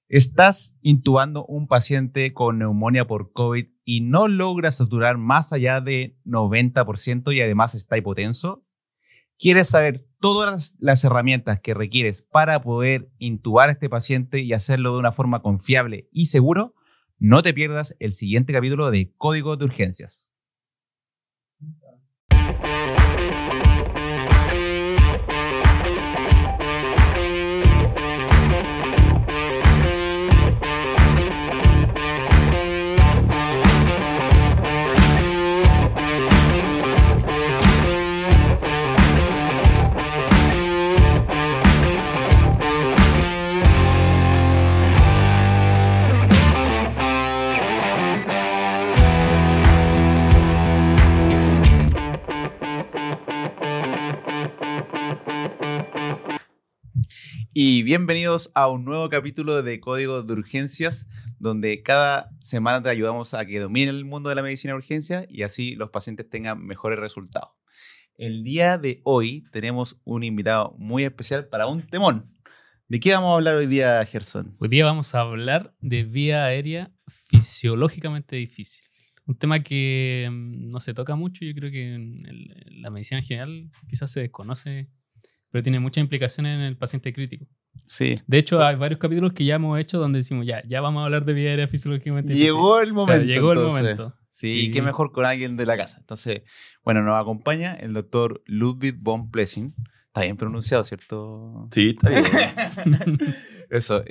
Estás intubando un paciente con neumonía por COVID y no logras saturar más allá de 90% y además está hipotenso. ¿Quieres saber todas las herramientas que requieres para poder intubar a este paciente y hacerlo de una forma confiable y seguro? No te pierdas el siguiente capítulo de Código de Urgencias. Y bienvenidos a un nuevo capítulo de Código de Urgencias, donde cada semana te ayudamos a que domine el mundo de la medicina de urgencia y así los pacientes tengan mejores resultados. El día de hoy tenemos un invitado muy especial para un temón. ¿De qué vamos a hablar hoy día, Gerson? Hoy día vamos a hablar de vía aérea fisiológicamente difícil. Un tema que no se toca mucho, yo creo que en la medicina en general quizás se desconoce, pero tiene muchas implicaciones en el paciente crítico. Sí. De hecho, hay varios capítulos que ya hemos hecho donde decimos, ya vamos a hablar de vía aérea fisiológicamente difícil. Llegó el momento. Claro, llegó entonces. el momento. Sí, qué mejor con alguien de la casa. Entonces, bueno, nos acompaña el doctor Ludwig von Plessing. Está bien pronunciado, ¿cierto? Sí, está bien. Eso.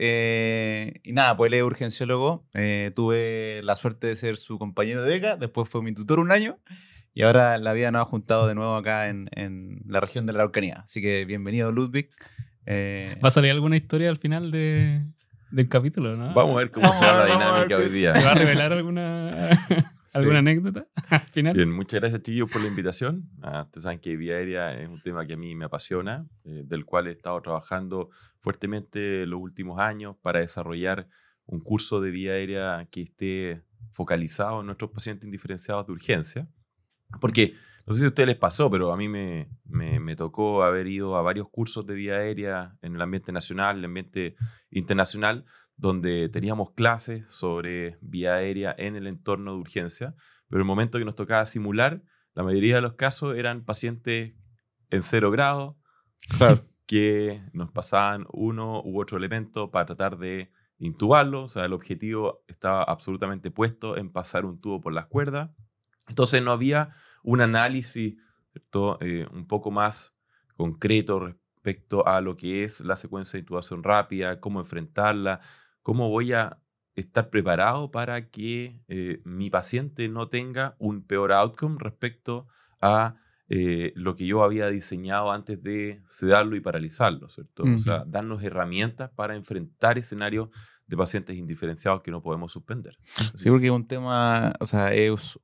Y nada, pues él es urgenciólogo. Tuve la suerte de ser su compañero de beca. Después fue mi tutor un año. Y ahora la vida nos ha juntado de nuevo acá en la región de la Araucanía. Así que bienvenido, Ludwig. ¿Va a salir alguna historia al final del capítulo, no? Vamos a ver cómo será la dinámica hoy día. ¿Se va a revelar alguna anécdota al final? Bien, muchas gracias, chiquillos, por la invitación. Ustedes saben que vía aérea es un tema que a mí me apasiona, del cual he estado trabajando fuertemente los últimos años para desarrollar un curso de vía aérea que esté focalizado en nuestros pacientes indiferenciados de urgencia. Porque, no sé si a ustedes les pasó, pero a mí me tocó haber ido a varios cursos de vía aérea en el ambiente nacional, el ambiente internacional, donde teníamos clases sobre vía aérea en el entorno de urgencia, pero el momento que nos tocaba simular, la mayoría de los casos eran pacientes en 0 grado, Claro. que nos pasaban uno u otro elemento para tratar de intubarlo. O sea, el objetivo estaba absolutamente puesto en pasar un tubo por las cuerdas. Entonces no había un análisis, ¿cierto? Un poco más concreto respecto a lo que es la secuencia de intubación rápida, cómo enfrentarla, cómo voy a estar preparado para que mi paciente no tenga un peor outcome respecto a lo que yo había diseñado antes de sedarlo y paralizarlo, ¿cierto? Uh-huh. O sea, darnos herramientas para enfrentar escenarios de pacientes indiferenciados que no podemos suspender. Sí, porque es un tema, o sea, es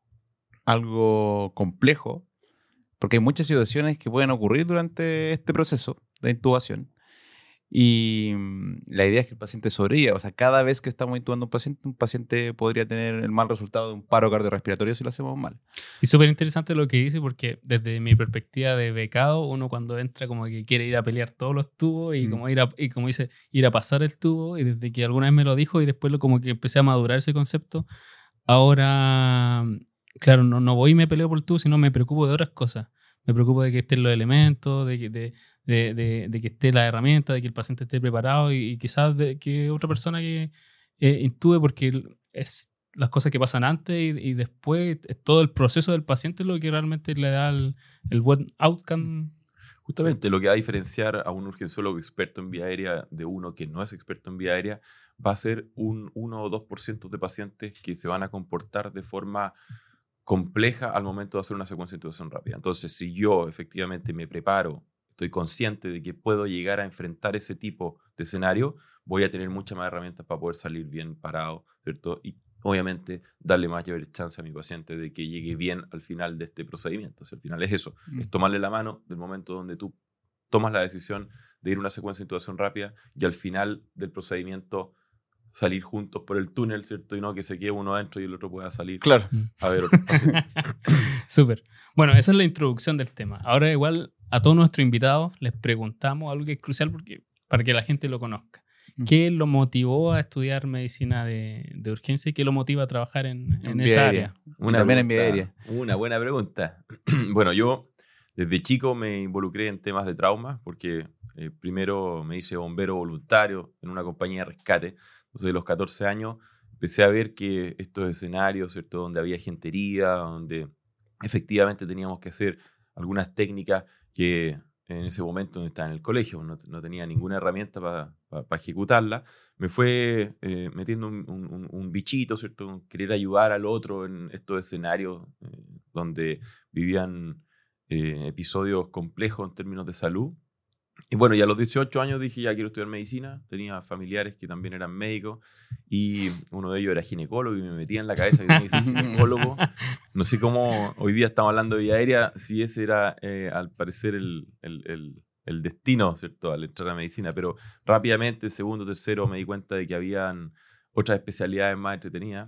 algo complejo, porque hay muchas situaciones que pueden ocurrir durante este proceso de intubación y la idea es que el paciente sobreviva. O sea, cada vez que estamos intubando un paciente podría tener el mal resultado de un paro cardiorrespiratorio si lo hacemos mal. Y súper interesante lo que dice, porque desde mi perspectiva de becado, uno cuando entra como que quiere ir a pelear todos los tubos y como dice, ir a pasar el tubo, y desde que alguna vez me lo dijo y después como que empecé a madurar ese concepto, ahora... Claro, no voy y me peleo por el tubo, sino me preocupo de otras cosas. Me preocupo de que estén los elementos, de que esté la herramienta, de que el paciente esté preparado y quizás de que otra persona que intube, porque es las cosas que pasan antes y después, todo el proceso del paciente es lo que realmente le da el buen outcome. Justamente lo que va a diferenciar a un urgenciólogo experto en vía aérea de uno que no es experto en vía aérea va a ser un 1 o 2% de pacientes que se van a comportar de forma compleja al momento de hacer una secuencia de intubación rápida. Entonces, si yo efectivamente me preparo, estoy consciente de que puedo llegar a enfrentar ese tipo de escenario, voy a tener muchas más herramientas para poder salir bien parado, ¿cierto? Y obviamente darle mayor chance a mi paciente de que llegue bien al final de este procedimiento. O sea, al final es eso, es tomarle la mano del momento donde tú tomas la decisión de ir a una secuencia de intubación rápida y al final del procedimiento salir juntos por el túnel, ¿cierto? Y no que se quede uno adentro y el otro pueda salir Claro. a ver otros pacientes. Súper. Bueno, esa es la introducción del tema. Ahora igual a todos nuestros invitados les preguntamos algo que es crucial para que la gente lo conozca. ¿qué lo motivó a estudiar medicina de urgencia y qué lo motiva a trabajar en esa área? También en vía aérea. Una buena pregunta. Bueno, yo desde chico me involucré en temas de trauma porque primero me hice bombero voluntario en una compañía de rescate. Entonces, de los 14 años empecé a ver que estos escenarios, ¿cierto? Donde había gente herida, donde efectivamente teníamos que hacer algunas técnicas que en ese momento no estaba en el colegio, no tenía ninguna herramienta para ejecutarla, me fue metiendo un bichito, ¿cierto? Querer ayudar al otro en estos escenarios donde vivían episodios complejos en términos de salud. Y bueno, ya a los 18 años dije, ya quiero estudiar medicina. Tenía familiares que también eran médicos y uno de ellos era ginecólogo y me metía en la cabeza que tenía que ser ginecólogo. No sé cómo hoy día estamos hablando de vía aérea, si ese era al parecer el destino, ¿cierto? Al entrar a medicina, pero rápidamente, en segundo, tercero, me di cuenta de que habían otras especialidades más entretenidas,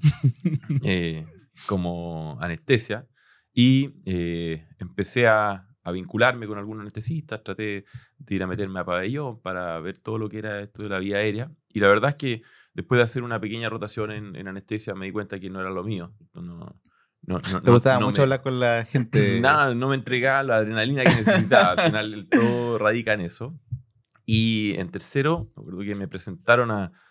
como anestesia, y empecé a vincularme con algunos anestesistas, traté de ir a meterme a pabellón para ver todo lo que era esto de la vía aérea, y la verdad es que después de hacer una pequeña rotación en anestesia me di cuenta que no era lo mío. ¿Te gustaba mucho hablar con la gente? Nada, no me entregaba la adrenalina que necesitaba. Al final todo radica en eso. Y en tercero, me acuerdo que me presentaron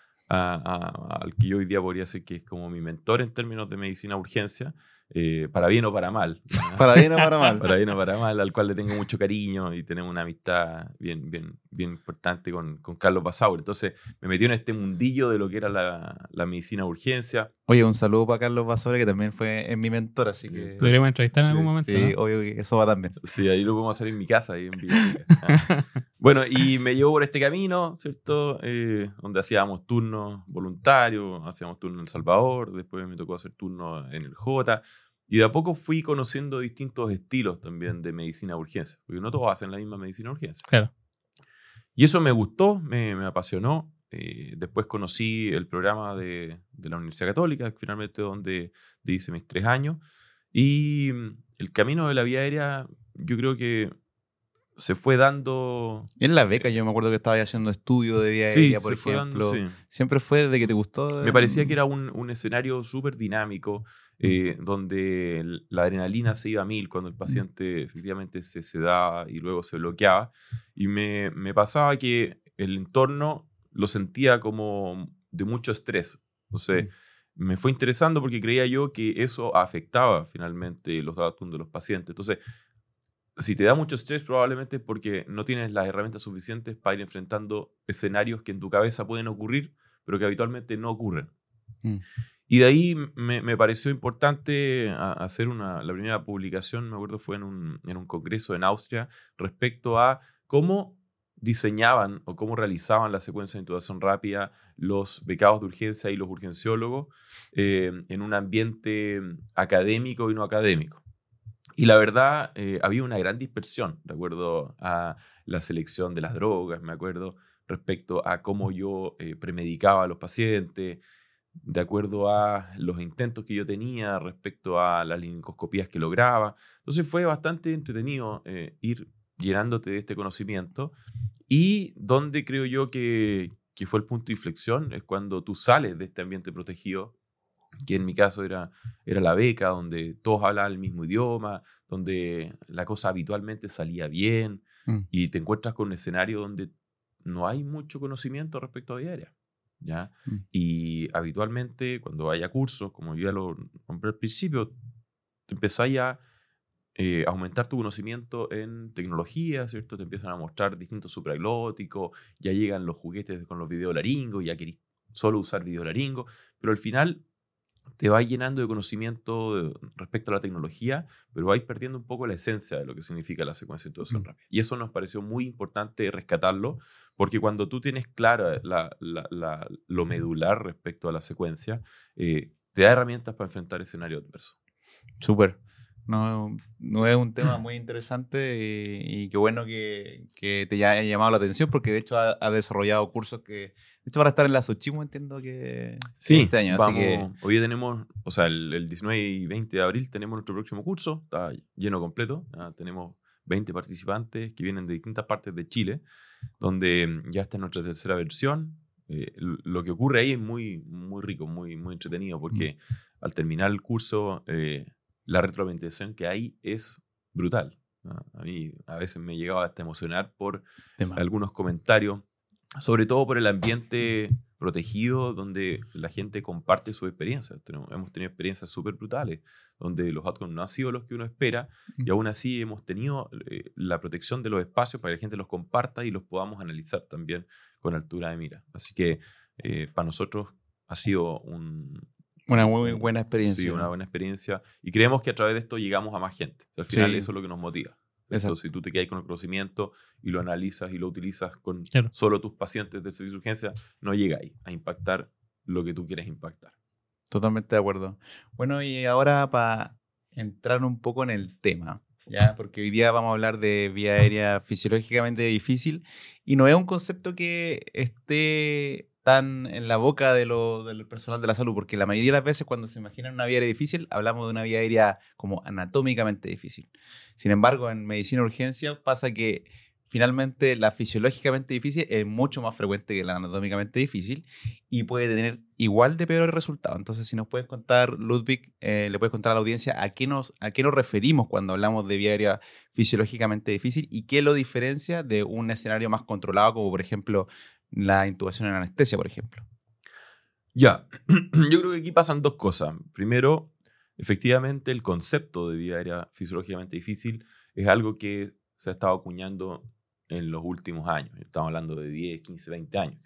al que yo hoy día podría decir que es como mi mentor en términos de medicina urgencia, para bien o para mal. Para bien o para mal. Para bien o para mal, al cual le tengo mucho cariño y tenemos una amistad bien importante con Carlos Basaur. Entonces me metió en este mundillo de lo que era la medicina urgencia. Oye, un saludo para Carlos Basaur, que también fue mi mentor, así que... Podríamos entrevistar en algún momento, sí, ¿no? obvio que eso va también. Sí, ahí lo podemos hacer en mi casa, ahí en Villarrica. Bueno, y me llevó por este camino, ¿cierto? Donde hacíamos turnos voluntarios, hacíamos turnos en El Salvador, después me tocó hacer turnos en el J. Y de a poco fui conociendo distintos estilos también de medicina de urgencia, porque no todos hacen la misma medicina de urgencia. Claro. Y eso me gustó, me apasionó. Después conocí el programa de la Universidad Católica, finalmente donde hice mis 3 años. Y el camino de la vía aérea, yo creo que se fue dando... En la beca yo me acuerdo que estaba haciendo estudio de vía Sí, aérea, por se fue ejemplo. dando, sí. ¿Siempre fue desde que te gustó? Me parecía que era un escenario súper dinámico, donde la adrenalina se iba a 1000 cuando el paciente efectivamente se sedaba y luego se bloqueaba. Y me pasaba que el entorno lo sentía como de mucho estrés. Entonces, me fue interesando porque creía yo que eso afectaba finalmente los datos de los pacientes. Entonces, si te da mucho estrés, probablemente es porque no tienes las herramientas suficientes para ir enfrentando escenarios que en tu cabeza pueden ocurrir, pero que habitualmente no ocurren. Y de ahí me pareció importante hacer la primera publicación, me acuerdo fue en un congreso en Austria, respecto a cómo diseñaban o cómo realizaban la secuencia de intubación rápida los becados de urgencia y los urgenciólogos en un ambiente académico y no académico. Y la verdad, había una gran dispersión, de acuerdo a la selección de las drogas, me acuerdo, respecto a cómo yo premedicaba a los pacientes, de acuerdo a los intentos que yo tenía respecto a las laringoscopías que lograba. Entonces fue bastante entretenido ir llenándote de este conocimiento, y donde creo yo que fue el punto de inflexión es cuando tú sales de este ambiente protegido, que en mi caso era la beca, donde todos hablaban el mismo idioma, donde la cosa habitualmente salía bien, y te encuentras con un escenario donde no hay mucho conocimiento respecto a vía aérea, ¿ya? Y habitualmente cuando haya cursos, como yo ya lo nombré al principio, te empezáis a aumentar tu conocimiento en tecnología, ¿cierto? Te empiezan a mostrar distintos supraglóticos, ya llegan los juguetes con los videolaringos, ya querís solo usar videolaringos, pero al final te vas llenando de conocimiento respecto a la tecnología, pero vais perdiendo un poco la esencia de lo que significa la secuencia de intubación rápida. Y eso nos pareció muy importante rescatarlo, porque cuando tú tienes clara lo medular respecto a la secuencia, te da herramientas para enfrentar escenarios adversos. Súper. No es un tema muy interesante y qué bueno que te haya llamado la atención, porque de hecho ha desarrollado cursos que de hecho van a estar en la Xochimilco, entiendo que sí, este año. Vamos, así que hoy día tenemos, o sea, el 19 y 20 de abril tenemos nuestro próximo curso, está lleno completo, tenemos 20 participantes que vienen de distintas partes de Chile, donde ya está en nuestra tercera versión. lo que ocurre ahí es muy, muy rico, muy, muy entretenido, porque al terminar el curso, la retroalimentación que hay es brutal, ¿no? A mí a veces me llegaba hasta emocionar por algunos comentarios, sobre todo por el ambiente protegido donde la gente comparte sus experiencias. Hemos tenido experiencias súper brutales, donde los outcomes no han sido los que uno espera, y aún así hemos tenido la protección de los espacios para que la gente los comparta y los podamos analizar también con altura de mira. Así que para nosotros ha sido una muy buena experiencia. Sí, una buena experiencia. Y creemos que a través de esto llegamos a más gente. Al final eso es lo que nos motiva. Entonces, si tú te quedas con el conocimiento y lo analizas y lo utilizas con solo tus pacientes del servicio de urgencia, no llega ahí a impactar lo que tú quieres impactar. Totalmente de acuerdo. Bueno, y ahora para entrar un poco en el tema, ¿ya? Porque hoy día vamos a hablar de vía aérea fisiológicamente difícil y no es un concepto que esté tan en la boca del personal de la salud, porque la mayoría de las veces cuando se imaginan una vía aérea difícil, hablamos de una vía aérea como anatómicamente difícil. Sin embargo, en medicina de urgencia pasa que finalmente la fisiológicamente difícil es mucho más frecuente que la anatómicamente difícil y puede tener igual de peores resultados. Entonces, si nos puedes contar, Ludwig, le puedes contar a la audiencia a qué nos referimos cuando hablamos de vía aérea fisiológicamente difícil y qué lo diferencia de un escenario más controlado, como por ejemplo la intubación en anestesia, por ejemplo. Ya, yo creo que aquí pasan dos cosas. Primero, efectivamente, el concepto de vía aérea fisiológicamente difícil es algo que se ha estado acuñando en los últimos años. Estamos hablando de 10, 15, 20 años.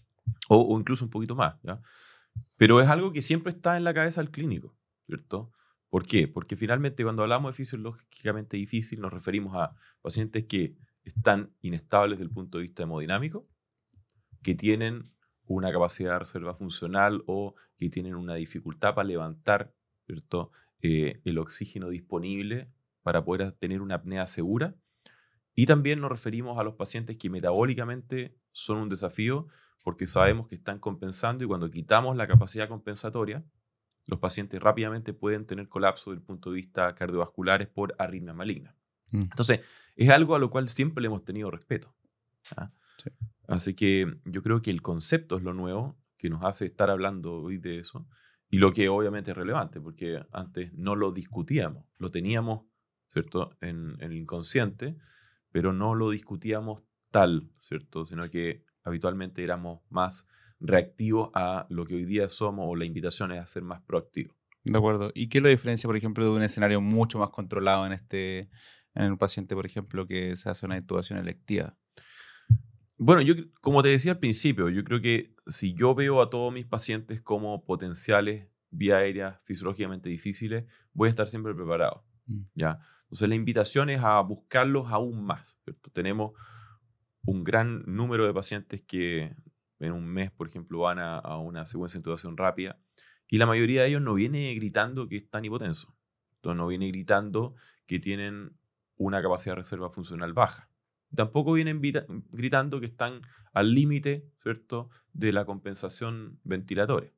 O incluso un poquito más, ¿ya? Pero es algo que siempre está en la cabeza del clínico, ¿cierto? ¿Por qué? Porque finalmente cuando hablamos de fisiológicamente difícil nos referimos a pacientes que están inestables desde el punto de vista hemodinámico, que tienen una capacidad de reserva funcional o que tienen una dificultad para levantar, ¿cierto? El oxígeno disponible para poder tener una apnea segura. Y también nos referimos a los pacientes que metabólicamente son un desafío porque sabemos que están compensando y cuando quitamos la capacidad compensatoria, los pacientes rápidamente pueden tener colapso desde el punto de vista cardiovasculares por arritmia maligna. Entonces, es algo a lo cual siempre le hemos tenido respeto, ¿ah? Sí. Así que yo creo que el concepto es lo nuevo que nos hace estar hablando hoy de eso y lo que obviamente es relevante porque antes no lo discutíamos, lo teníamos, ¿cierto?, en el inconsciente, pero no lo discutíamos tal, ¿cierto?, sino que habitualmente éramos más reactivos a lo que hoy día somos o la invitación es a ser más proactivos. De acuerdo. ¿Y qué es la diferencia, por ejemplo, de un escenario mucho más controlado en un paciente, por ejemplo, que se hace una intubación electiva? Bueno, yo, como te decía al principio, yo creo que si yo veo a todos mis pacientes como potenciales vía aérea fisiológicamente difíciles, voy a estar siempre preparado, ¿ya? Entonces la invitación es a buscarlos aún más, ¿cierto? Tenemos un gran número de pacientes que en un mes, por ejemplo, van a una secuencia de intubación rápida y la mayoría de ellos no viene gritando que están hipotensos. Entonces no viene gritando que tienen una capacidad de reserva funcional baja. Tampoco vienen gritando que están al límite, ¿cierto?, de la compensación ventilatoria.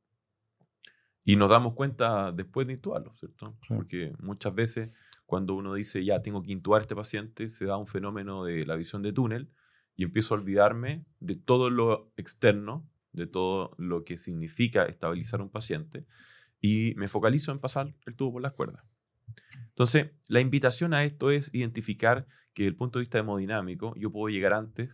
Y nos damos cuenta después de intubarlo, ¿cierto? Claro. Porque muchas veces cuando uno dice, ya tengo que intubar a este paciente, se da un fenómeno de la visión de túnel y empiezo a olvidarme de todo lo externo, de todo lo que significa estabilizar a un paciente y me focalizo en pasar el tubo por las cuerdas. Entonces, la invitación a esto es identificar que desde el punto de vista hemodinámico yo puedo llegar antes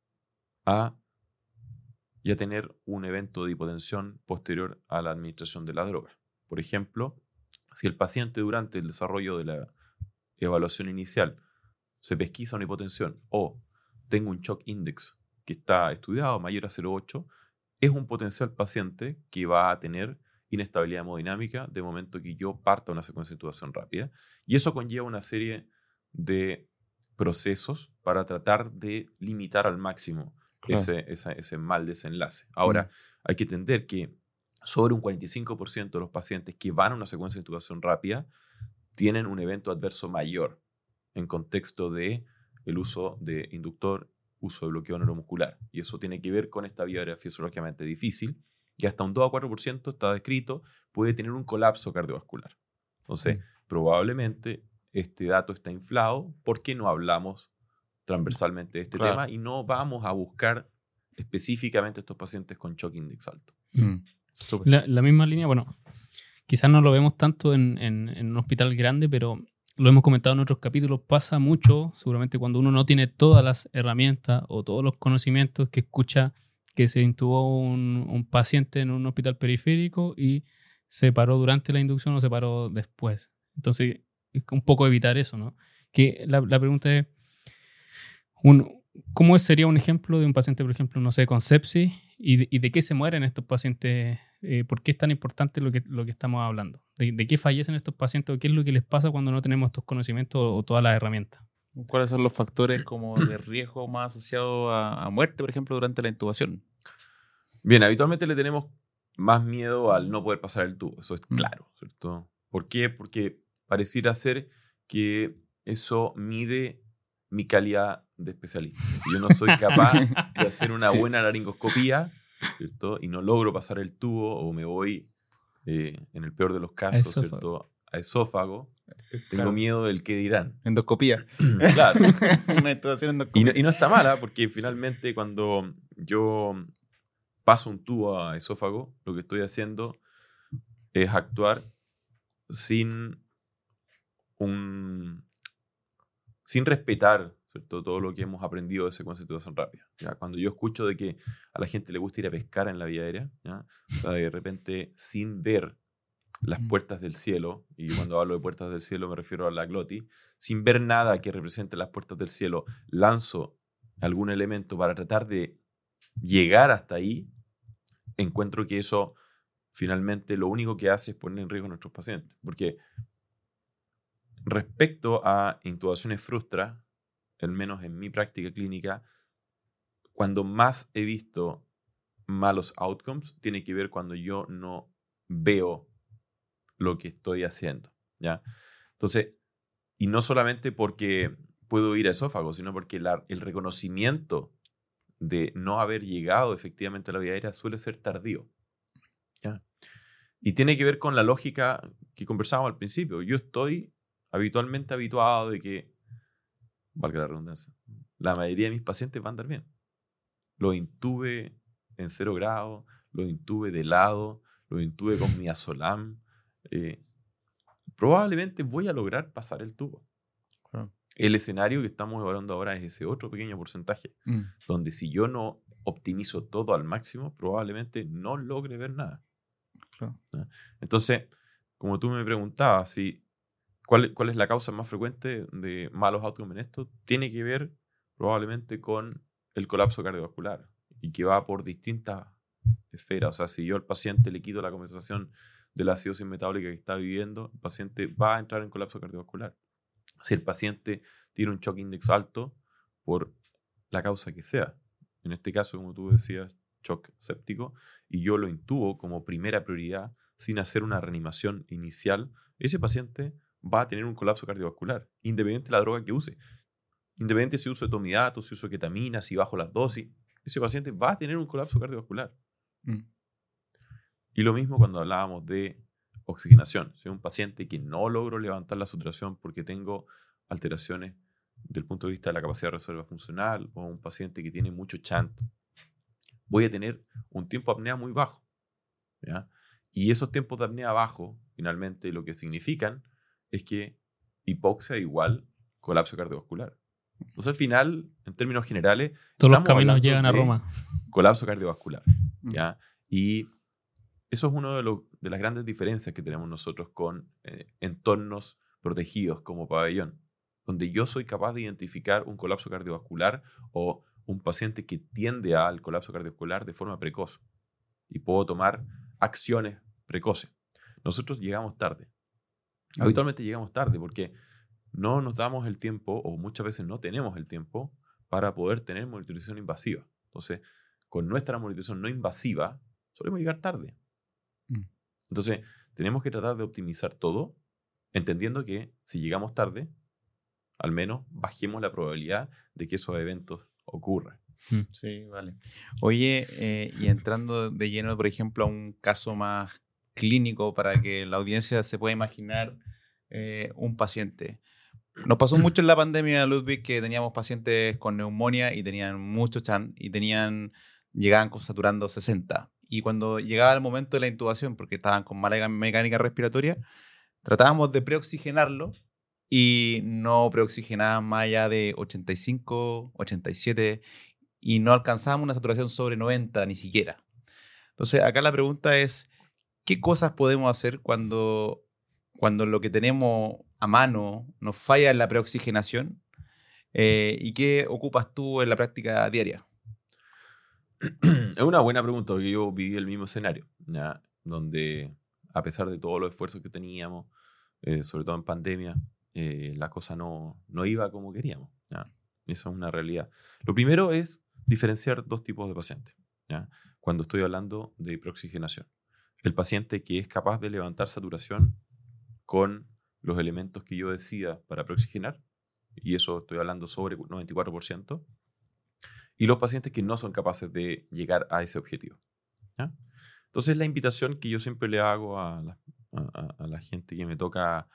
a ya tener un evento de hipotensión posterior a la administración de la droga. Por ejemplo, si el paciente durante el desarrollo de la evaluación inicial se pesquisa una hipotensión o tengo un shock index que está estudiado mayor a 0,8, es un potencial paciente que va a tener inestabilidad hemodinámica de momento que yo parta una secuencia de intubación rápida. Y eso conlleva una serie de procesos para tratar de limitar al máximo ese mal desenlace. Ahora, hay que entender que sobre un 45% de los pacientes que van a una secuencia de intubación rápida tienen un evento adverso mayor en contexto de el uso de inductor, uso de bloqueo neuromuscular. Y eso tiene que ver con esta vía aérea fisiológicamente difícil, que hasta un 2 a 4% está descrito, puede tener un colapso cardiovascular. Entonces, probablemente este dato está inflado porque no hablamos transversalmente de este tema y no vamos a buscar específicamente estos pacientes con shock index alto. Súper. La misma línea, bueno, quizás no lo vemos tanto en un hospital grande, pero lo hemos comentado en otros capítulos, pasa mucho, seguramente cuando uno no tiene todas las herramientas o todos los conocimientos, que escucha que se intubó un paciente en un hospital periférico y se paró durante la inducción o se paró después. Entonces, es un poco evitar eso, ¿no? Que la pregunta es, ¿cómo sería un ejemplo de un paciente, por ejemplo, no sé, con sepsis y de qué se mueren estos pacientes? ¿Por qué es tan importante lo que estamos hablando? ¿De qué fallecen estos pacientes o qué es lo que les pasa cuando no tenemos estos conocimientos o todas las herramientas? ¿Cuáles son los factores como de riesgo más asociados a muerte, por ejemplo, durante la intubación? Bien, habitualmente le tenemos más miedo al no poder pasar el tubo, eso es claro, ¿cierto? ¿Por qué? Porque pareciera ser que eso mide mi calidad de especialista. Si yo no soy capaz de hacer una buena laringoscopía, ¿cierto? Y no logro pasar el tubo o me voy, en el peor de los casos, ¿cierto? A esófago, tengo miedo del qué dirán. Endoscopía. Claro. Una intubación endoscopía. Y no está mala, porque finalmente cuando yo paso un tubo a esófago, lo que estoy haciendo es actuar sin respetar, ¿cierto?, todo lo que hemos aprendido de secuencia de intubación rápida. ¿Ya? Cuando yo escucho de que a la gente le gusta ir a pescar en la vía aérea, ¿ya? O sea, de repente sin ver las puertas del cielo, y cuando hablo de puertas del cielo me refiero a la glotis, sin ver nada que represente las puertas del cielo, lanzo algún elemento para tratar de llegar hasta ahí, encuentro que eso finalmente lo único que hace es poner en riesgo a nuestros pacientes. Porque respecto a intubaciones frustra, al menos en mi práctica clínica, cuando más he visto malos outcomes, tiene que ver cuando yo no veo lo que estoy haciendo, ¿ya? Entonces, y no solamente porque puedo ir a esófago, sino porque el reconocimiento de no haber llegado efectivamente a la vía aérea suele ser tardío, ¿ya? Y tiene que ver con la lógica que conversábamos al principio. Yo estoy habitualmente habituado de que, valga la redundancia, la mayoría de mis pacientes van a andar bien. Lo intube en 0 grados, lo intube de lado, lo intube con midazolam. Probablemente voy a lograr pasar el tubo. Claro. El escenario que estamos evaluando ahora es ese otro pequeño porcentaje, donde si yo no optimizo todo al máximo, probablemente no logre ver nada. Claro. ¿No? Entonces, como tú me preguntabas, ¿cuál es la causa más frecuente de malos outcomes en esto? Tiene que ver probablemente con el colapso cardiovascular y que va por distintas esferas. O sea, si yo al paciente le quito la compensación de la acidosis metabólica que está viviendo, el paciente va a entrar en colapso cardiovascular. Si el paciente tiene un shock index alto, por la causa que sea, en este caso, como tú decías, shock séptico, y yo lo intubo como primera prioridad sin hacer una reanimación inicial, ese paciente va a tener un colapso cardiovascular, independiente de la droga que use. Independiente si uso etomidato, si uso ketamina, si bajo las dosis, ese paciente va a tener un colapso cardiovascular. Y lo mismo cuando hablábamos de oxigenación. Si es un paciente que no logro levantar la saturación porque tengo alteraciones del punto de vista de la capacidad de reserva funcional, o un paciente que tiene mucho chant, voy a tener un tiempo de apnea muy bajo, ¿ya? Y esos tiempos de apnea bajo, finalmente, lo que significan es que hipoxia igual colapso cardiovascular. Entonces, al final, en términos generales, todos los caminos llegan a Roma. Colapso cardiovascular, ¿ya? Y eso es una de las grandes diferencias que tenemos nosotros con entornos protegidos como pabellón, donde yo soy capaz de identificar un colapso cardiovascular o un paciente que tiende al colapso cardiovascular de forma precoz y puedo tomar acciones precoces. Nosotros llegamos tarde. Habitualmente llegamos tarde porque no nos damos el tiempo, o muchas veces no tenemos el tiempo, para poder tener monitorización invasiva. Entonces, con nuestra monitorización no invasiva, solemos llegar tarde. Entonces, tenemos que tratar de optimizar todo, entendiendo que si llegamos tarde, al menos bajemos la probabilidad de que esos eventos ocurran. Sí, vale. Oye, y entrando de lleno, por ejemplo, a un caso más clínico para que la audiencia se pueda imaginar un paciente. Nos pasó mucho en la pandemia, Ludwig, que teníamos pacientes con neumonía y tenían mucho chant y tenían llegaban saturando 60. Y cuando llegaba el momento de la intubación, porque estaban con mala mecánica respiratoria, tratábamos de preoxigenarlo y no preoxigenaban más allá de 85, 87 y no alcanzábamos una saturación sobre 90 ni siquiera. Entonces, acá la pregunta es, ¿qué cosas podemos hacer cuando lo que tenemos a mano nos falla en la preoxigenación? ¿Y qué ocupas tú en la práctica diaria? Es una buena pregunta, porque yo viví el mismo escenario, ¿ya? Donde a pesar de todos los esfuerzos que teníamos, sobre todo en pandemia, la cosa no iba como queríamos, ¿ya? Eso es una realidad. Lo primero es diferenciar dos tipos de pacientes, ¿ya? Cuando estoy hablando de preoxigenación. El paciente que es capaz de levantar saturación con los elementos que yo decida para preoxigenar, y eso estoy hablando sobre 94%, y los pacientes que no son capaces de llegar a ese objetivo, ¿ya? Entonces la invitación que yo siempre le hago a la gente que me toca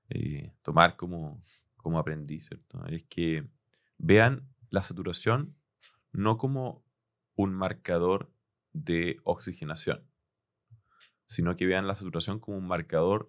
tomar como aprendiz, ¿cierto? Es que vean la saturación no como un marcador de oxigenación, sino que vean la saturación como un marcador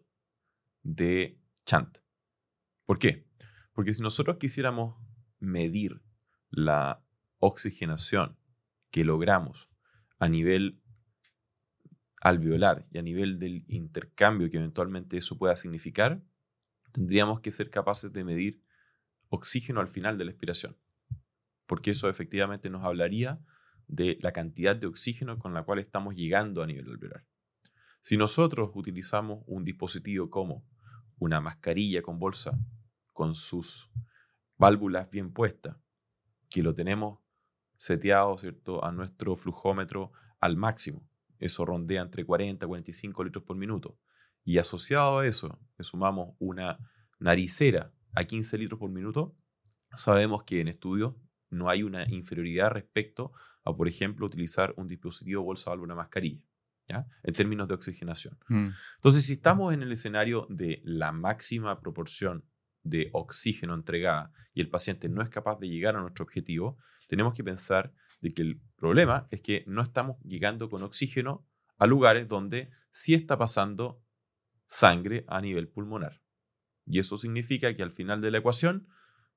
de chant. ¿Por qué? Porque si nosotros quisiéramos medir la oxigenación que logramos a nivel alveolar y a nivel del intercambio que eventualmente eso pueda significar, tendríamos que ser capaces de medir oxígeno al final de la expiración, porque eso efectivamente nos hablaría de la cantidad de oxígeno con la cual estamos llegando a nivel alveolar. Si nosotros utilizamos un dispositivo como una mascarilla con bolsa, con sus válvulas bien puestas, que lo tenemos seteado, ¿cierto?, a nuestro flujómetro al máximo, eso rondea entre 40 y 45 litros por minuto, y asociado a eso le sumamos una naricera a 15 litros por minuto, sabemos que en estudios no hay una inferioridad respecto a, por ejemplo, utilizar un dispositivo bolsa válvula mascarilla, ¿ya?, en términos de oxigenación. Entonces, si estamos en el escenario de la máxima proporción de oxígeno entregada y el paciente no es capaz de llegar a nuestro objetivo, tenemos que pensar de que el problema es que no estamos llegando con oxígeno a lugares donde sí está pasando sangre a nivel pulmonar. Y eso significa que al final de la ecuación,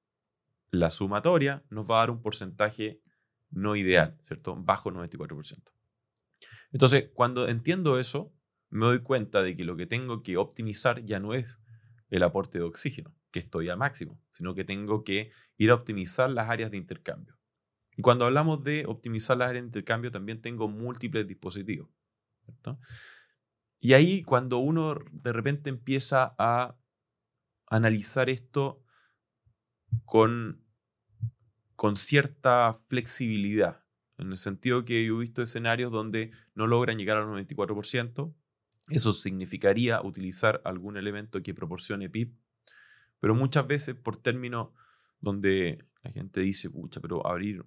la sumatoria nos va a dar un porcentaje no ideal, ¿cierto? Bajo 94%. Entonces, cuando entiendo eso, me doy cuenta de que lo que tengo que optimizar ya no es el aporte de oxígeno, que estoy al máximo, sino que tengo que ir a optimizar las áreas de intercambio. Y cuando hablamos de optimizar las áreas de intercambio, también tengo múltiples dispositivos, ¿cierto? Y ahí cuando uno de repente empieza a analizar esto con cierta flexibilidad, en el sentido que yo he visto escenarios donde no logran llegar al 94%, eso significaría utilizar algún elemento que proporcione PIB, pero muchas veces por términos donde la gente dice, pucha, pero abrir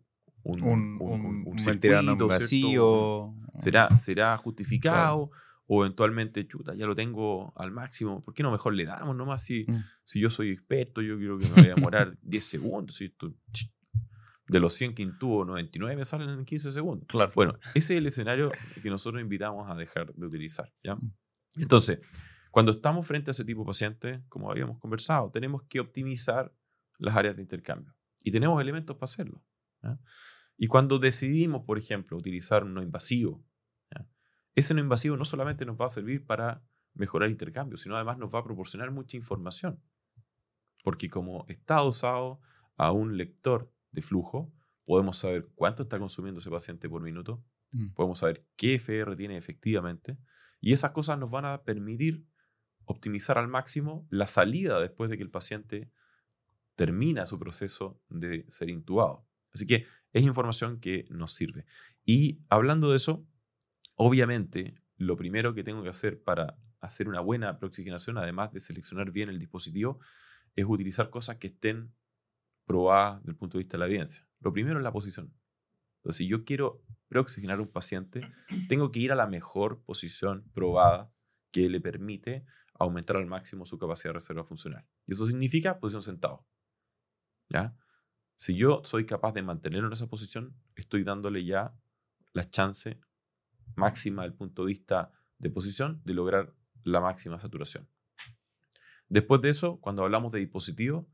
un circuito, vacío, ¿será justificado? Claro. O eventualmente, chuta, ya lo tengo al máximo, ¿por qué no mejor le damos nomás? Si yo soy experto, yo quiero que me vaya a demorar 10 segundos, si esto, de los 100 que intubo, 99 me salen en 15 segundos. Claro. Bueno, ese es el escenario que nosotros invitamos a dejar de utilizar, ¿ya? Entonces, cuando estamos frente a ese tipo de pacientes, como habíamos conversado, tenemos que optimizar las áreas de intercambio. Y tenemos elementos para hacerlo, ¿ya? Y cuando decidimos, por ejemplo, utilizar un no invasivo, ¿ya?, ese no invasivo no solamente nos va a servir para mejorar el intercambio, sino además nos va a proporcionar mucha información. Porque como está adosado a un lector de flujo, podemos saber cuánto está consumiendo ese paciente por minuto, podemos saber qué FR tiene efectivamente, y esas cosas nos van a permitir optimizar al máximo la salida después de que el paciente termina su proceso de ser intubado. Así que es información que nos sirve. Y hablando de eso, obviamente, lo primero que tengo que hacer para hacer una buena preoxigenación, además de seleccionar bien el dispositivo, es utilizar cosas que estén probadas desde el punto de vista de la evidencia. Lo primero es la posición. Entonces, si yo quiero preoxigenar a un paciente, tengo que ir a la mejor posición probada que le permite aumentar al máximo su capacidad de reserva funcional. Y eso significa posición sentado, ¿ya? Si yo soy capaz de mantenerlo en esa posición, estoy dándole ya la chance máxima del punto de vista de posición de lograr la máxima saturación. Después de eso, cuando hablamos de dispositivos,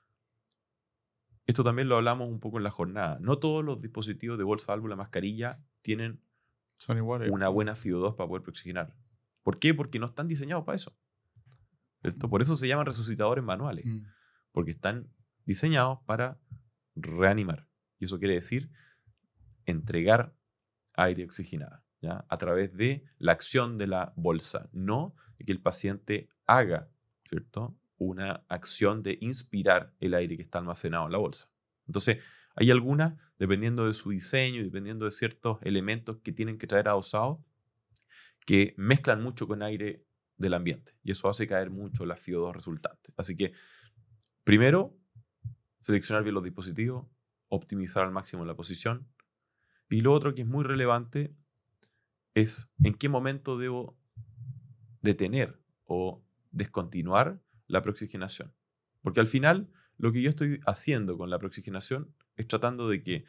esto también lo hablamos un poco en la jornada. No todos los dispositivos de bolsa, válvula, mascarilla tienen Son iguales. una buena FIO2 para poder preoxigenar. ¿Por qué? Porque no están diseñados para eso, ¿cierto? Por eso se llaman resucitadores manuales, porque están diseñados para reanimar. Y eso quiere decir entregar aire oxigenado, ¿ya? A través de la acción de la bolsa, no de que el paciente haga, ¿cierto?, una acción de inspirar el aire que está almacenado en la bolsa. Entonces, hay algunas, dependiendo de su diseño y dependiendo de ciertos elementos que tienen que traer adosados, que mezclan mucho con aire del ambiente. Y eso hace caer mucho la FIO2 resultante. Así que, primero, seleccionar bien los dispositivos, optimizar al máximo la posición. Y lo otro que es muy relevante es en qué momento debo detener o descontinuar la preoxigenación. Porque al final, lo que yo estoy haciendo con la preoxigenación es tratando de que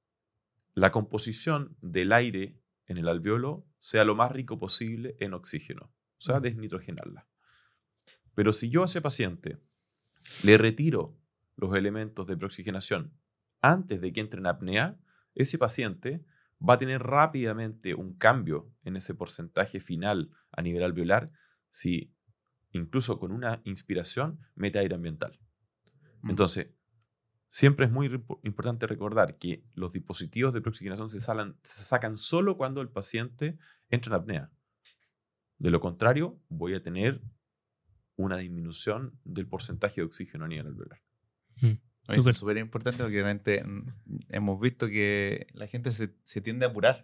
la composición del aire en el alveolo sea lo más rico posible en oxígeno, o sea, desnitrogenarla. Pero si yo a ese paciente le retiro los elementos de preoxigenación antes de que entre en apnea, ese paciente va a tener rápidamente un cambio en ese porcentaje final a nivel alveolar si incluso con una inspiración mete aire ambiental. Entonces, siempre es muy importante recordar que los dispositivos de preoxigenación se sacan solo cuando el paciente entra en apnea. De lo contrario, voy a tener una disminución del porcentaje de oxígeno a nivel alveolar. Eso es súper importante porque realmente hemos visto que la gente se tiende a apurar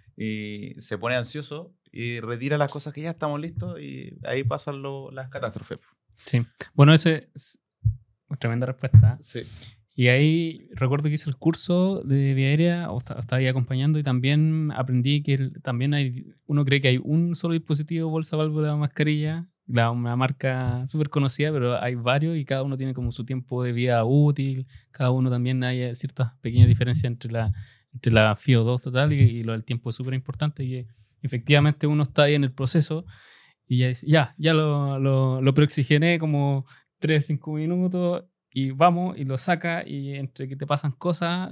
y se pone ansioso y retira las cosas que ya estamos listos y ahí pasan las catástrofes. Sí. Bueno, ese es una tremenda respuesta. Sí. Y ahí recuerdo que hice el curso de vía aérea, o estaba ahí acompañando, y también aprendí que también uno cree que hay un solo dispositivo, bolsa, válvula, mascarilla, una marca súper conocida, pero hay varios y cada uno tiene como su tiempo de vida útil, cada uno también hay ciertas pequeñas diferencias entre la FIO2 total y lo del tiempo es súper importante, y efectivamente uno está ahí en el proceso y ya dice, ya lo preoxigené como 3-5 minutos, y vamos, y lo saca, y entre que te pasan cosas,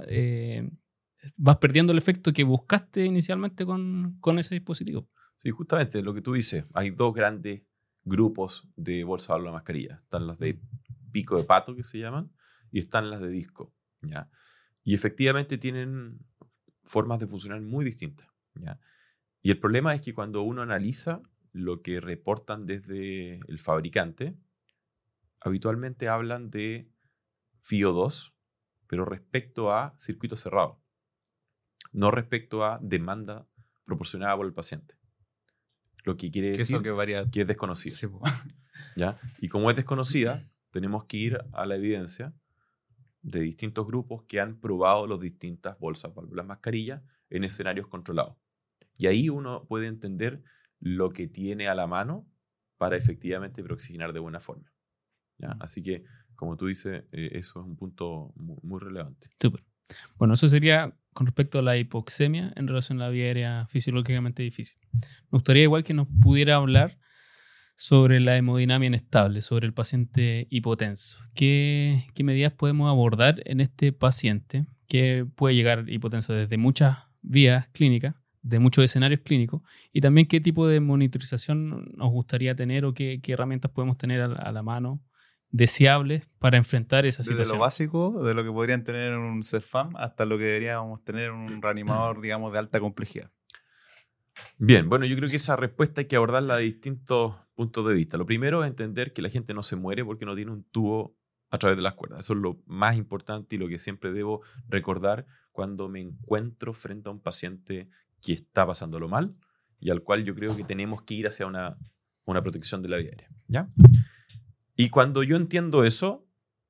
vas perdiendo el efecto que buscaste inicialmente con ese dispositivo. Sí, justamente lo que tú dices, hay dos grandes grupos de bolsa, válvula, mascarilla. Están las de pico de pato, que se llaman, y están las de disco, ¿ya? Y efectivamente tienen formas de funcionar muy distintas, ¿ya? Y el problema es que cuando uno analiza lo que reportan desde el fabricante, habitualmente hablan de FIO2, pero respecto a circuito cerrado, no respecto a demanda proporcionada por el paciente. Lo que quiere decir que es desconocida. Sí, ¿ya? Y como es desconocida, tenemos que ir a la evidencia de distintos grupos que han probado las distintas bolsas, válvulas, mascarillas en escenarios controlados. Y ahí uno puede entender lo que tiene a la mano para efectivamente preoxigenar de buena forma, ¿ya? Así que, como tú dices, eso es un punto muy, muy relevante. Súper. Bueno, eso sería con respecto a la hipoxemia en relación a la vía aérea fisiológicamente difícil. Me gustaría igual que nos pudiera hablar sobre la hemodinamia inestable, sobre el paciente hipotenso. ¿Qué medidas podemos abordar en este paciente que puede llegar hipotenso desde muchas vías clínicas, de muchos escenarios clínicos, y también qué tipo de monitorización nos gustaría tener o qué herramientas podemos tener a la mano deseables para enfrentar esa situación? Desde lo básico, de lo que podrían tener en un CEFAM, hasta lo que deberíamos tener en un reanimador, digamos, de alta complejidad. Bien, bueno, yo creo que esa respuesta hay que abordarla de distintos puntos de vista. Lo primero es entender que la gente no se muere porque no tiene un tubo a través de las cuerdas. Eso es lo más importante y lo que siempre debo recordar cuando me encuentro frente a un paciente que está pasándolo mal y al cual yo creo que tenemos que ir hacia una protección de la vía aérea, ¿ya? Y cuando yo entiendo eso,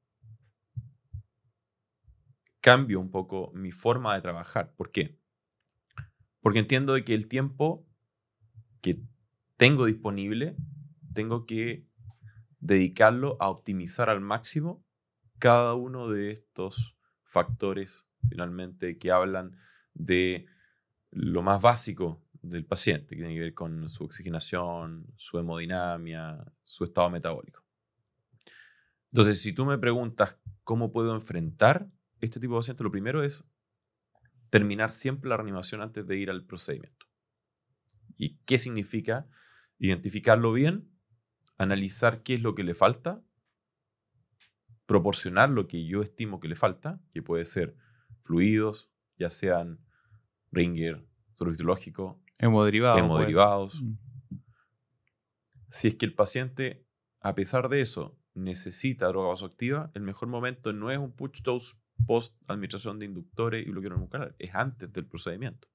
cambio un poco mi forma de trabajar. ¿Por qué? Porque entiendo de que el tiempo que tengo disponible, tengo que dedicarlo a optimizar al máximo cada uno de estos factores, finalmente, que hablan de lo más básico del paciente, que tiene que ver con su oxigenación, su hemodinamia, su estado metabólico. Entonces, si tú me preguntas cómo puedo enfrentar este tipo de paciente, lo primero es terminar siempre la reanimación antes de ir al procedimiento. ¿Y qué significa? Identificarlo bien, analizar qué es lo que le falta, proporcionar lo que yo estimo que le falta, que puede ser fluidos, ya sean Ringer, suero fisiológico, hemoderivados. Si es que el paciente, a pesar de eso, necesita droga vasoactiva, el mejor momento no es un push dose post administración de inductores y bloqueadores musculares, es antes del procedimiento.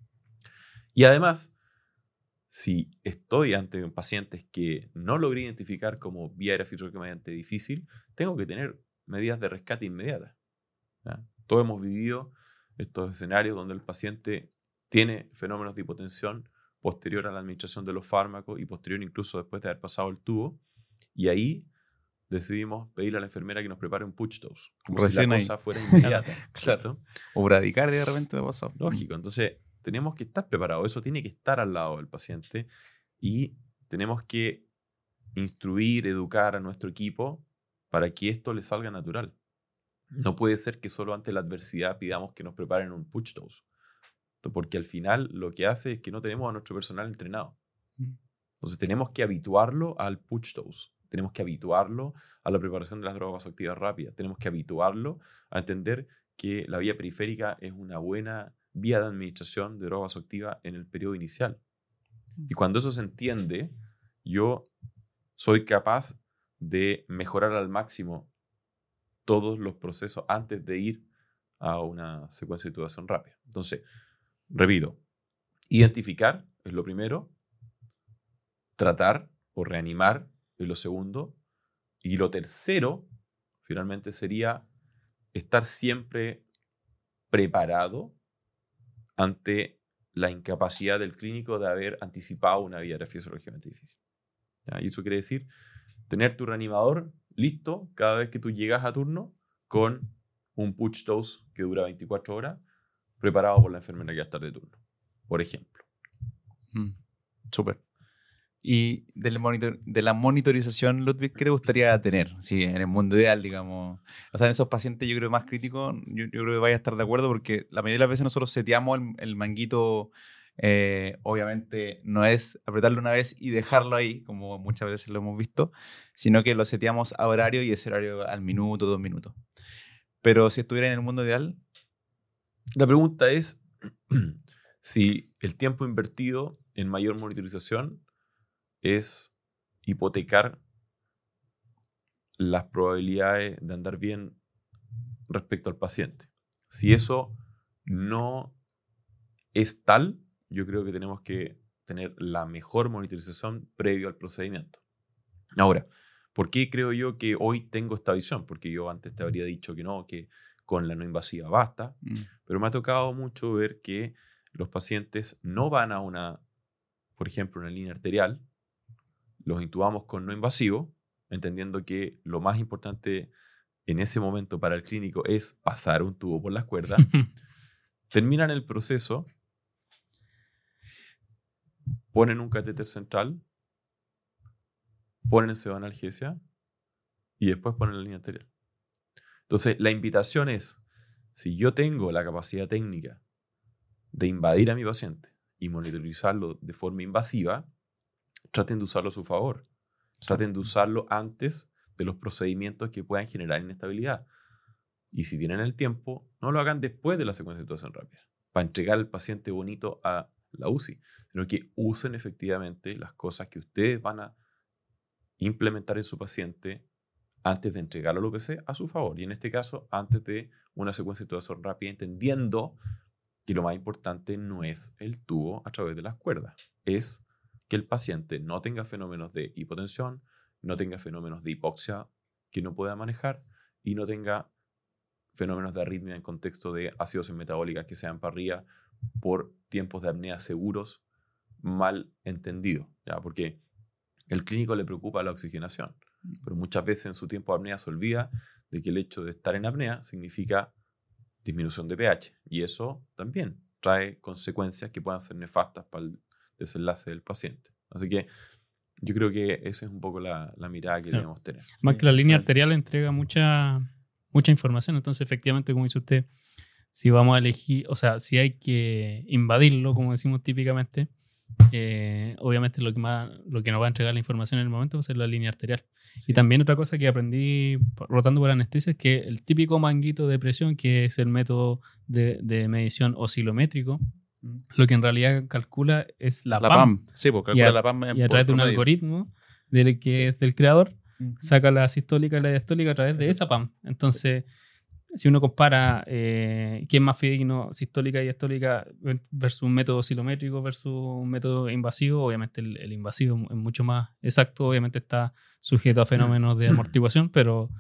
Y además, si estoy ante pacientes que no logré identificar como vía aérea fisiológicamente difícil, tengo que tener medidas de rescate inmediatas. ¿Ya? Todos hemos vivido estos escenarios donde el paciente tiene fenómenos de hipotensión posterior a la administración de los fármacos y posterior incluso después de haber pasado el tubo. Y ahí decidimos pedirle a la enfermera que nos prepare un push dose, como si la cosa fuera inmediata. Claro. O bradicardia de repente me ha pasado. Lógico. Entonces, tenemos que estar preparados. Eso tiene que estar al lado del paciente y tenemos que instruir, educar a nuestro equipo para que esto le salga natural. No puede ser que solo ante la adversidad pidamos que nos preparen un push dose, porque al final lo que hace es que no tenemos a nuestro personal entrenado. Entonces tenemos que habituarlo al push dose, tenemos que habituarlo a la preparación de las drogas vasoactivas rápidas, tenemos que habituarlo a entender que la vía periférica es una buena vía de administración de droga vasoactiva en el periodo inicial. Y cuando eso se entiende, yo soy capaz de mejorar al máximo todos los procesos antes de ir a una secuencia de intubación rápida. Entonces, repito, identificar es lo primero, tratar o reanimar es lo segundo, y lo tercero, finalmente, sería estar siempre preparado ante la incapacidad del clínico de haber anticipado una vía fisiológicamente difícil. ¿Ya? Y eso quiere decir tener tu reanimador listo cada vez que tú llegas a turno con un push dose que dura 24 horas, preparado por la enfermera que va a estar de turno, por ejemplo. Súper. Y de la monitorización, Ludwig, ¿qué te gustaría tener? Sí, en el mundo ideal, digamos. O sea, en esos pacientes yo creo más críticos, yo creo que vaya a estar de acuerdo porque la mayoría de las veces nosotros seteamos el manguito, obviamente no es apretarlo una vez y dejarlo ahí, como muchas veces lo hemos visto, sino que lo seteamos a horario y ese horario al minuto, 2 minutos. Pero si estuviera en el mundo ideal... La pregunta es si el tiempo invertido en mayor monitorización es hipotecar las probabilidades de andar bien respecto al paciente. Si eso no es tal, yo creo que tenemos que tener la mejor monitorización previo al procedimiento. Ahora, ¿por qué creo yo que hoy tengo esta visión? Porque yo antes te habría dicho que no, que con la no invasiva basta, pero me ha tocado mucho ver que los pacientes no van a una, por ejemplo, una línea arterial, los intubamos con no invasivo, entendiendo que lo más importante en ese momento para el clínico es pasar un tubo por las cuerdas, terminan el proceso, ponen un catéter central, ponen sedoanalgesia y después ponen la línea arterial. Entonces, la invitación es, si yo tengo la capacidad técnica de invadir a mi paciente y monitorizarlo de forma invasiva, traten de usarlo a su favor. Traten de usarlo antes de los procedimientos que puedan generar inestabilidad. Y si tienen el tiempo, no lo hagan después de la secuencia de intubación rápida, para entregar al paciente bonito a la UCI, sino que usen efectivamente las cosas que ustedes van a implementar en su paciente antes de entregarlo a la UPC a su favor. Y en este caso, antes de una secuencia de intubación rápida, entendiendo que lo más importante no es el tubo a través de las cuerdas, es que el paciente no tenga fenómenos de hipotensión, no tenga fenómenos de hipoxia que no pueda manejar y no tenga fenómenos de arritmia en contexto de acidosis metabólica que sean para arriba por tiempos de apnea seguros mal entendidos, ¿ya? Porque el clínico le preocupa la oxigenación, pero muchas veces en su tiempo de apnea se olvida de que el hecho de estar en apnea significa disminución de pH y eso también trae consecuencias que puedan ser nefastas para el desenlace del paciente. Así que yo creo que esa es un poco la mirada que debemos tener. Más que la línea Excelente. arterial entrega mucha información, entonces efectivamente, como dice usted, si vamos a elegir, o sea, si hay que invadirlo, como decimos típicamente, obviamente lo que nos va a entregar la información en el momento va a ser la línea arterial. Y también otra cosa que aprendí rotando por anestesia es que el típico manguito de presión, que es el método de medición oscilométrico, lo que en realidad calcula es la PAM. Sí, porque Y calcula a- la PAM Y a través de un algoritmo que es del creador, saca la sistólica y la diastólica a través de esa PAM. Entonces, si uno compara qué es más fidedigno, sistólica y diastólica versus un método oscilométrico versus un método invasivo, obviamente el invasivo es mucho más exacto, obviamente está sujeto a fenómenos de amortiguación, pero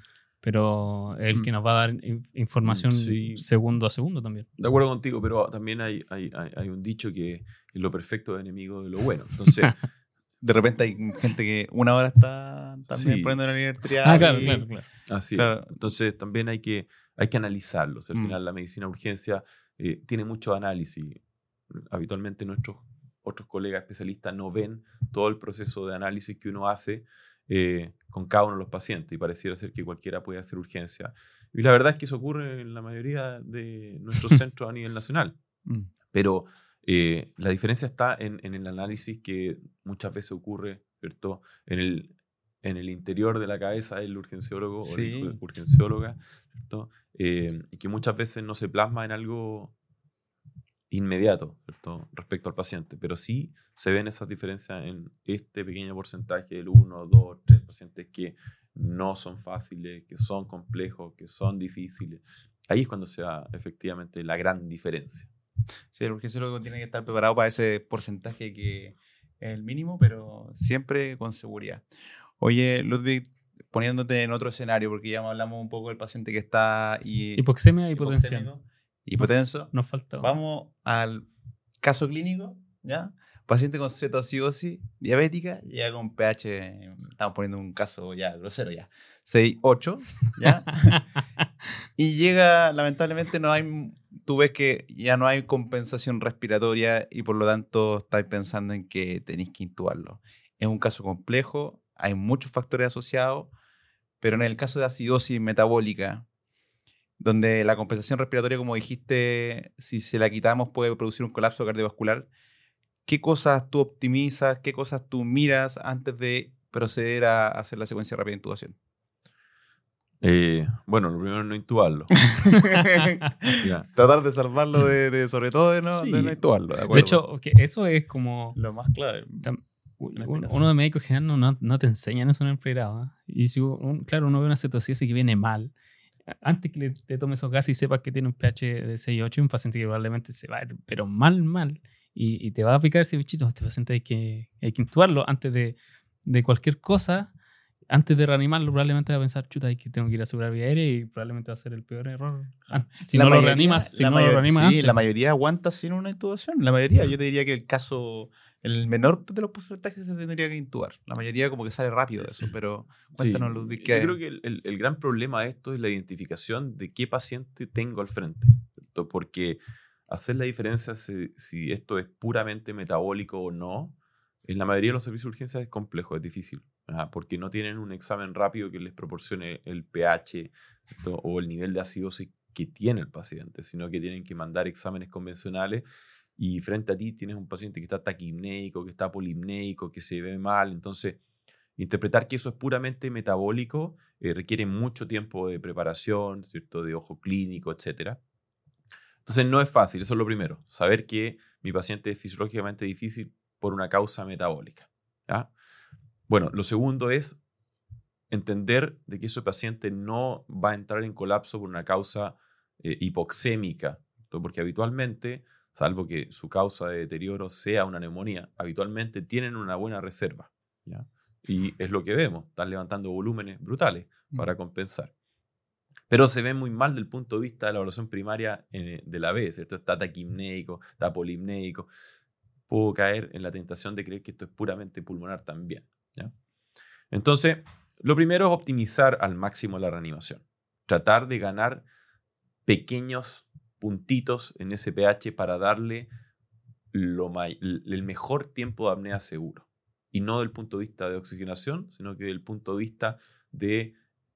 es el que nos va a dar información Sí. segundo a segundo también. De acuerdo contigo, pero también hay un dicho que lo perfecto es enemigo de lo bueno. Entonces, De repente hay gente que una hora está también Sí. poniendo la línea arterial. Ah, claro, y- claro. así Claro. es. Entonces también hay que analizarlo. O sea, al Mm. final la medicina de urgencia tiene mucho análisis. Habitualmente nuestros otros colegas especialistas no ven todo el proceso de análisis que uno hace con cada uno de los pacientes y pareciera ser que cualquiera puede hacer urgencia. Y la verdad es que eso ocurre en la mayoría de nuestros centros a nivel nacional. Mm. Pero la diferencia está en el análisis que muchas veces ocurre, ¿cierto? En el interior de la cabeza del urgenciólogo o Sí. la urgencióloga, ¿cierto? Y que muchas veces no se plasma en algo inmediato, ¿cierto? Respecto al paciente, pero sí se ven esas diferencias en este pequeño porcentaje del 1, 2, 3 pacientes que no son fáciles, que son complejos, que son difíciles. Ahí es cuando se da efectivamente la gran diferencia. Sí, el urgenciólogo tiene que estar preparado para ese porcentaje que es el mínimo, pero siempre con seguridad. Oye, Ludwig, poniéndote en otro escenario, porque ya hablamos un poco del paciente que está Hipoxemia, hipotensión. hipoxémico, hipotenso. Nos falta. Vamos al caso clínico, ¿ya? Paciente con cetoacidosis diabética, llega con pH, estamos poniendo un caso ya grosero ya, 6,8, ¿ya? Y llega, lamentablemente, tú ves que ya no hay compensación respiratoria y por lo tanto estáis pensando en que tenéis que intubarlo. Es un caso complejo, hay muchos factores asociados, pero en el caso de acidosis metabólica, donde la compensación respiratoria, como dijiste, si se la quitamos puede producir un colapso cardiovascular, ¿qué cosas tú optimizas, qué cosas tú miras antes de proceder a hacer la secuencia rápida de intubación? Bueno, lo primero es no intubarlo. Ya. Tratar de salvarlo sobre todo de no Sí. intubarlo, ¿de acuerdo? De hecho, que eso es como. lo más clave. este caso. Uno de médicos general no te enseñan eso en el pregrado. ¿Eh? Y si claro, uno ve una cetosis que viene mal, antes que te tome esos gases y sepas que tiene un pH de 6,8, un paciente que probablemente se va a ir, pero mal, y te va a picar ese bichito, este paciente hay que intubarlo antes de cualquier cosa. Antes de reanimarlo, probablemente va a pensar, chuta, tengo que ir a asegurar vía aérea y probablemente va a ser el peor error. Si no lo reanimas, sí, antes. la mayoría aguanta sin una intubación. La mayoría, yo te diría que el menor de los porcentajes se tendría que intubar. La mayoría como que sale rápido de eso, pero cuéntanos, Sí, Ludwig, yo creo que el gran problema de esto es la identificación de qué paciente tengo al frente, ¿cierto? Porque hacer la diferencia si esto es puramente metabólico o no, en la mayoría de los servicios de urgencia es complejo, es difícil, porque no tienen un examen rápido que les proporcione el pH, ¿cierto? O el nivel de acidosis que tiene el paciente, sino que tienen que mandar exámenes convencionales y frente a ti tienes un paciente que está taquipnéico, que está polipnéico, que se ve mal. Entonces, interpretar que eso es puramente metabólico requiere mucho tiempo de preparación, ¿cierto? De ojo clínico, etc. Entonces, no es fácil, eso es lo primero. Saber que mi paciente es fisiológicamente difícil por una causa metabólica, ¿ya? Bueno, lo segundo es entender de que ese paciente no va a entrar en colapso por una causa hipoxémica, ¿cierto? Porque habitualmente, salvo que su causa de deterioro sea una neumonía, habitualmente tienen una buena reserva, ¿ya? Y es lo que vemos, están levantando volúmenes brutales para compensar. Pero se ve muy mal del punto de vista de la evaluación primaria de la B, ¿cierto? Está taquipnéico, está polipnéico. Puedo caer en la tentación de creer que esto es puramente pulmonar también, ¿ya? Entonces, lo primero es optimizar al máximo la reanimación. Tratar de ganar pequeños puntitos en ese pH para darle el mejor tiempo de apnea seguro. Y no del punto de vista de oxigenación, sino que del punto de vista de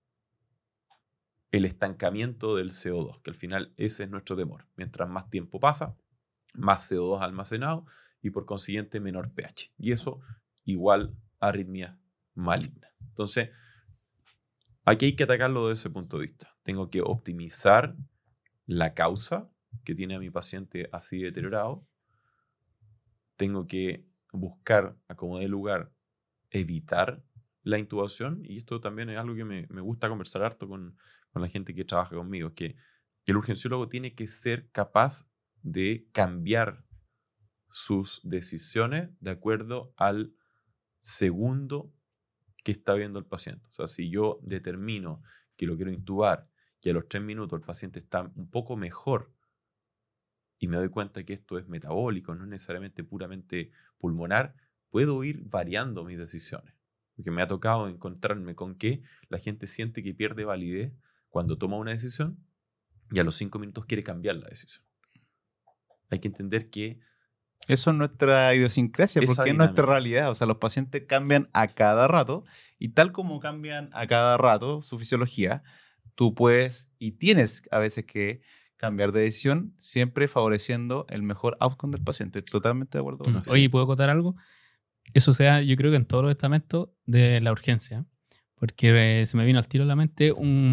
el estancamiento del CO2, que al final ese es nuestro temor. Mientras más tiempo pasa, más CO2 almacenado y por consiguiente menor pH. Y eso igual a arritmia maligna. Entonces, aquí hay que atacarlo desde ese punto de vista. Tengo que optimizar la causa que tiene a mi paciente así deteriorado. Tengo que buscar, a como dé lugar, evitar la intubación. Y esto también es algo que me gusta conversar harto con la gente que trabaja conmigo, que el urgenciólogo tiene que ser capaz de cambiar sus decisiones de acuerdo al segundo que está viendo el paciente. O sea, si yo determino que lo quiero intubar y a los 3 minutos el paciente está un poco mejor y me doy cuenta que esto es metabólico, no es necesariamente puramente pulmonar, puedo ir variando mis decisiones. Porque me ha tocado encontrarme con que la gente siente que pierde validez cuando toma una decisión y a los 5 minutos quiere cambiar la decisión. Hay que entender que eso es nuestra idiosincrasia, esa porque es dinámica. nuestra realidad. O sea, los pacientes cambian a cada rato y tal como cambian a cada rato su fisiología, tú puedes y tienes a veces que cambiar de decisión, siempre favoreciendo el mejor outcome del paciente. Totalmente de acuerdo con eso. Oye, ¿puedo acotar algo? Eso sea, yo creo que en todos los estamentos de la urgencia, porque se me vino al tiro a la mente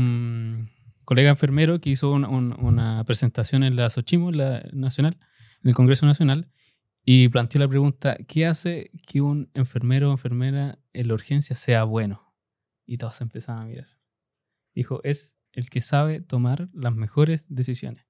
un colega enfermero que hizo una presentación en la Xochimilco, en el Congreso Nacional, y planteó la pregunta, ¿qué hace que un enfermero o enfermera en la urgencia sea bueno? Y todos empezaban a mirar. Dijo, es el que sabe tomar las mejores decisiones.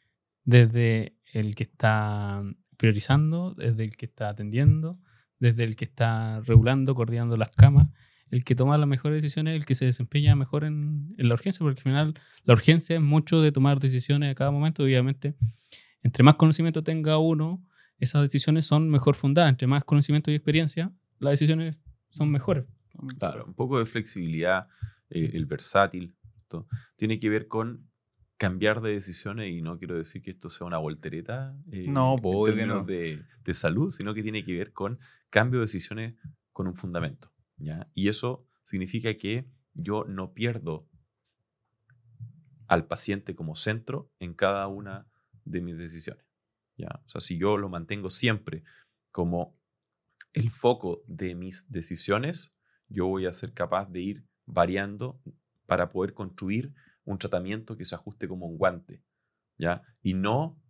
Desde el que está priorizando, desde el que está atendiendo, desde el que está regulando, coordinando las camas. El que toma las mejores decisiones es el que se desempeña mejor en la urgencia, porque al final la urgencia es mucho de tomar decisiones a cada momento. Obviamente, entre más conocimiento tenga uno, esas decisiones son mejor fundadas. Entre más conocimiento y experiencia, las decisiones son mejores. Claro, un poco de flexibilidad, el versátil. Esto tiene que ver con cambiar de decisiones, y no quiero decir que esto sea una voltereta No, en obvio que términos no. de salud, sino que tiene que ver con cambio de decisiones con un fundamento, ¿ya? Y eso significa que yo no pierdo al paciente como centro en cada una de mis decisiones, ¿ya? O sea, si yo lo mantengo siempre como el foco de mis decisiones, yo voy a ser capaz de ir variando para poder construir un tratamiento que se ajuste como un guante, ¿ya? Y no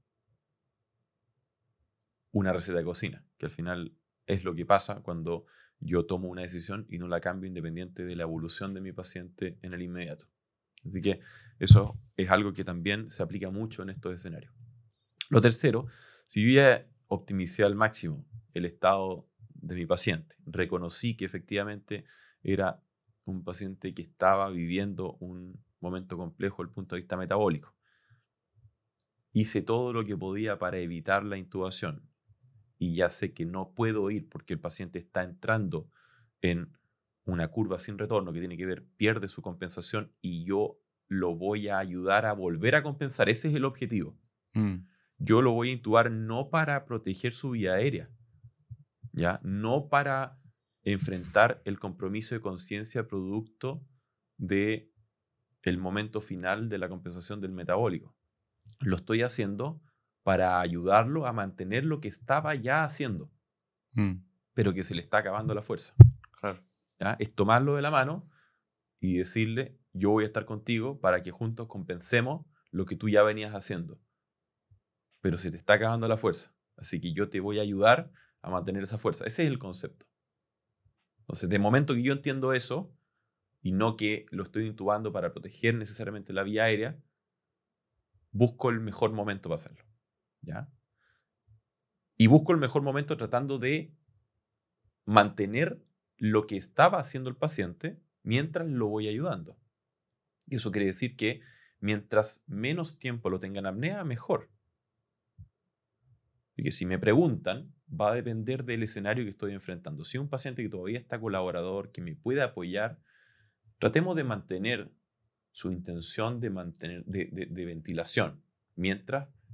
una receta de cocina, que al final es lo que pasa cuando yo tomo una decisión y no la cambio independiente de la evolución de mi paciente en el inmediato. Así que eso es algo que también se aplica mucho en estos escenarios. Lo tercero, si yo ya optimicé al máximo el estado de mi paciente, reconocí que efectivamente era un paciente que estaba viviendo un momento complejo desde el punto de vista metabólico, hice todo lo que podía para evitar la intubación y ya sé que no puedo ir porque el paciente está entrando en una curva sin retorno que tiene que ver, pierde su compensación y yo lo voy a ayudar a volver a compensar. Ese es el objetivo. Yo lo voy a intubar no para proteger su vía aérea, ¿ya? No para enfrentar el compromiso de conciencia producto del momento final de la compensación del metabólico. Lo estoy haciendo para ayudarlo a mantener lo que estaba ya haciendo, pero que se le está acabando la fuerza. Claro. ¿Ya? Es tomarlo de la mano y decirle, yo voy a estar contigo para que juntos compensemos lo que tú ya venías haciendo, pero se te está acabando la fuerza, así que yo te voy a ayudar a mantener esa fuerza. Ese es el concepto. Entonces, de momento que yo entiendo eso, y no que lo estoy intubando para proteger necesariamente la vía aérea, busco el mejor momento para hacerlo, ¿ya? Y busco el mejor momento tratando de mantener lo que estaba haciendo el paciente mientras lo voy ayudando. Y eso quiere decir que mientras menos tiempo lo tenga en apnea, mejor. Y que si me preguntan, va a depender del escenario que estoy enfrentando. Si es un paciente que todavía está colaborador, que me puede apoyar, tratemos de mantener su intención de ventilación mientras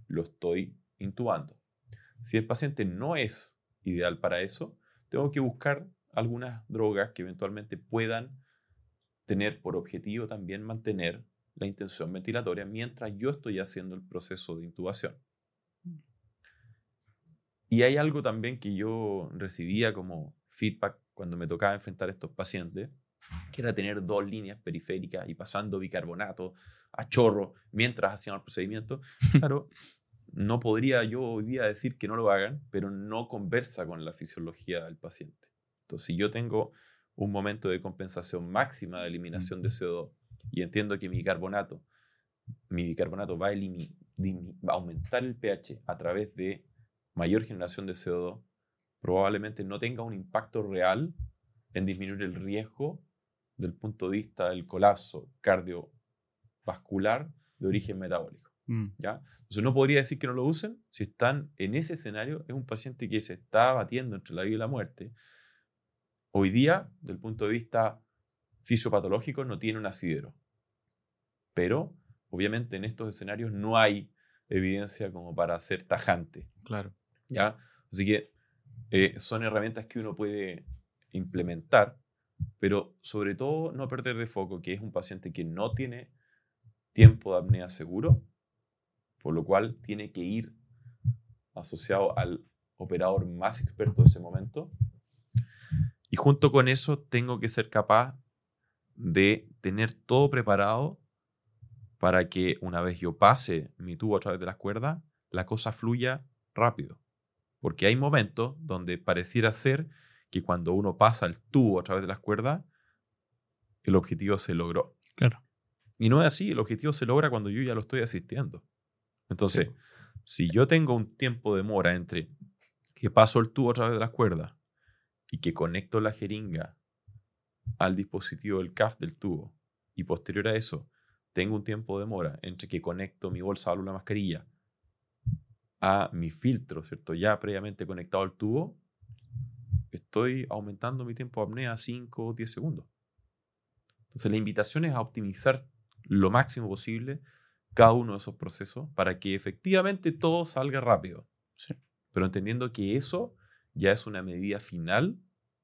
lo estoy intubando. Si el paciente no es ideal para eso, tengo que buscar algunas drogas que eventualmente puedan tener por objetivo también mantener la intención ventilatoria mientras yo estoy haciendo el proceso de intubación. Y hay algo también que yo recibía como feedback cuando me tocaba enfrentar a estos pacientes, que era tener 2 líneas periféricas y pasando bicarbonato a chorro mientras hacían el procedimiento. Claro, no podría yo hoy día decir que no lo hagan, pero no conversa con la fisiología del paciente. Entonces, si yo tengo un momento de compensación máxima de eliminación de CO2 y entiendo que mi bicarbonato va a aumentar el pH a través de mayor generación de CO2, probablemente no tenga un impacto real en disminuir el riesgo del punto de vista del colapso cardiovascular de origen metabólico. ¿Ya? Entonces no podría decir que no lo usen. Si están en ese escenario, es un paciente que se está batiendo entre la vida y la muerte. Hoy día, desde el punto de vista fisiopatológico, no tiene un asidero. Pero, obviamente, en estos escenarios no hay evidencia como para ser tajante. Claro. ¿Ya? Así que son herramientas que uno puede implementar, pero sobre todo no perder de foco que es un paciente que no tiene tiempo de apnea seguro, por lo cual tiene que ir asociado al operador más experto de ese momento. Y junto con eso tengo que ser capaz de tener todo preparado para que una vez yo pase mi tubo a través de las cuerdas, la cosa fluya rápido. Porque hay momentos donde pareciera ser que cuando uno pasa el tubo a través de las cuerdas, el objetivo se logró. Claro. Y no es así, el objetivo se logra cuando yo ya lo estoy asistiendo. Entonces, si yo tengo un tiempo de demora entre que paso el tubo a través de las cuerdas y que conecto la jeringa al dispositivo del CAF del tubo, y posterior a eso tengo un tiempo de demora entre que conecto mi bolsa válvula mascarilla a mi filtro, ¿cierto? Ya previamente conectado al tubo, estoy aumentando mi tiempo de apnea a 5 o 10 segundos. Entonces la invitación es a optimizar lo máximo posible cada uno de esos procesos para que efectivamente todo salga rápido. Sí. Pero entendiendo que eso ya es una medida final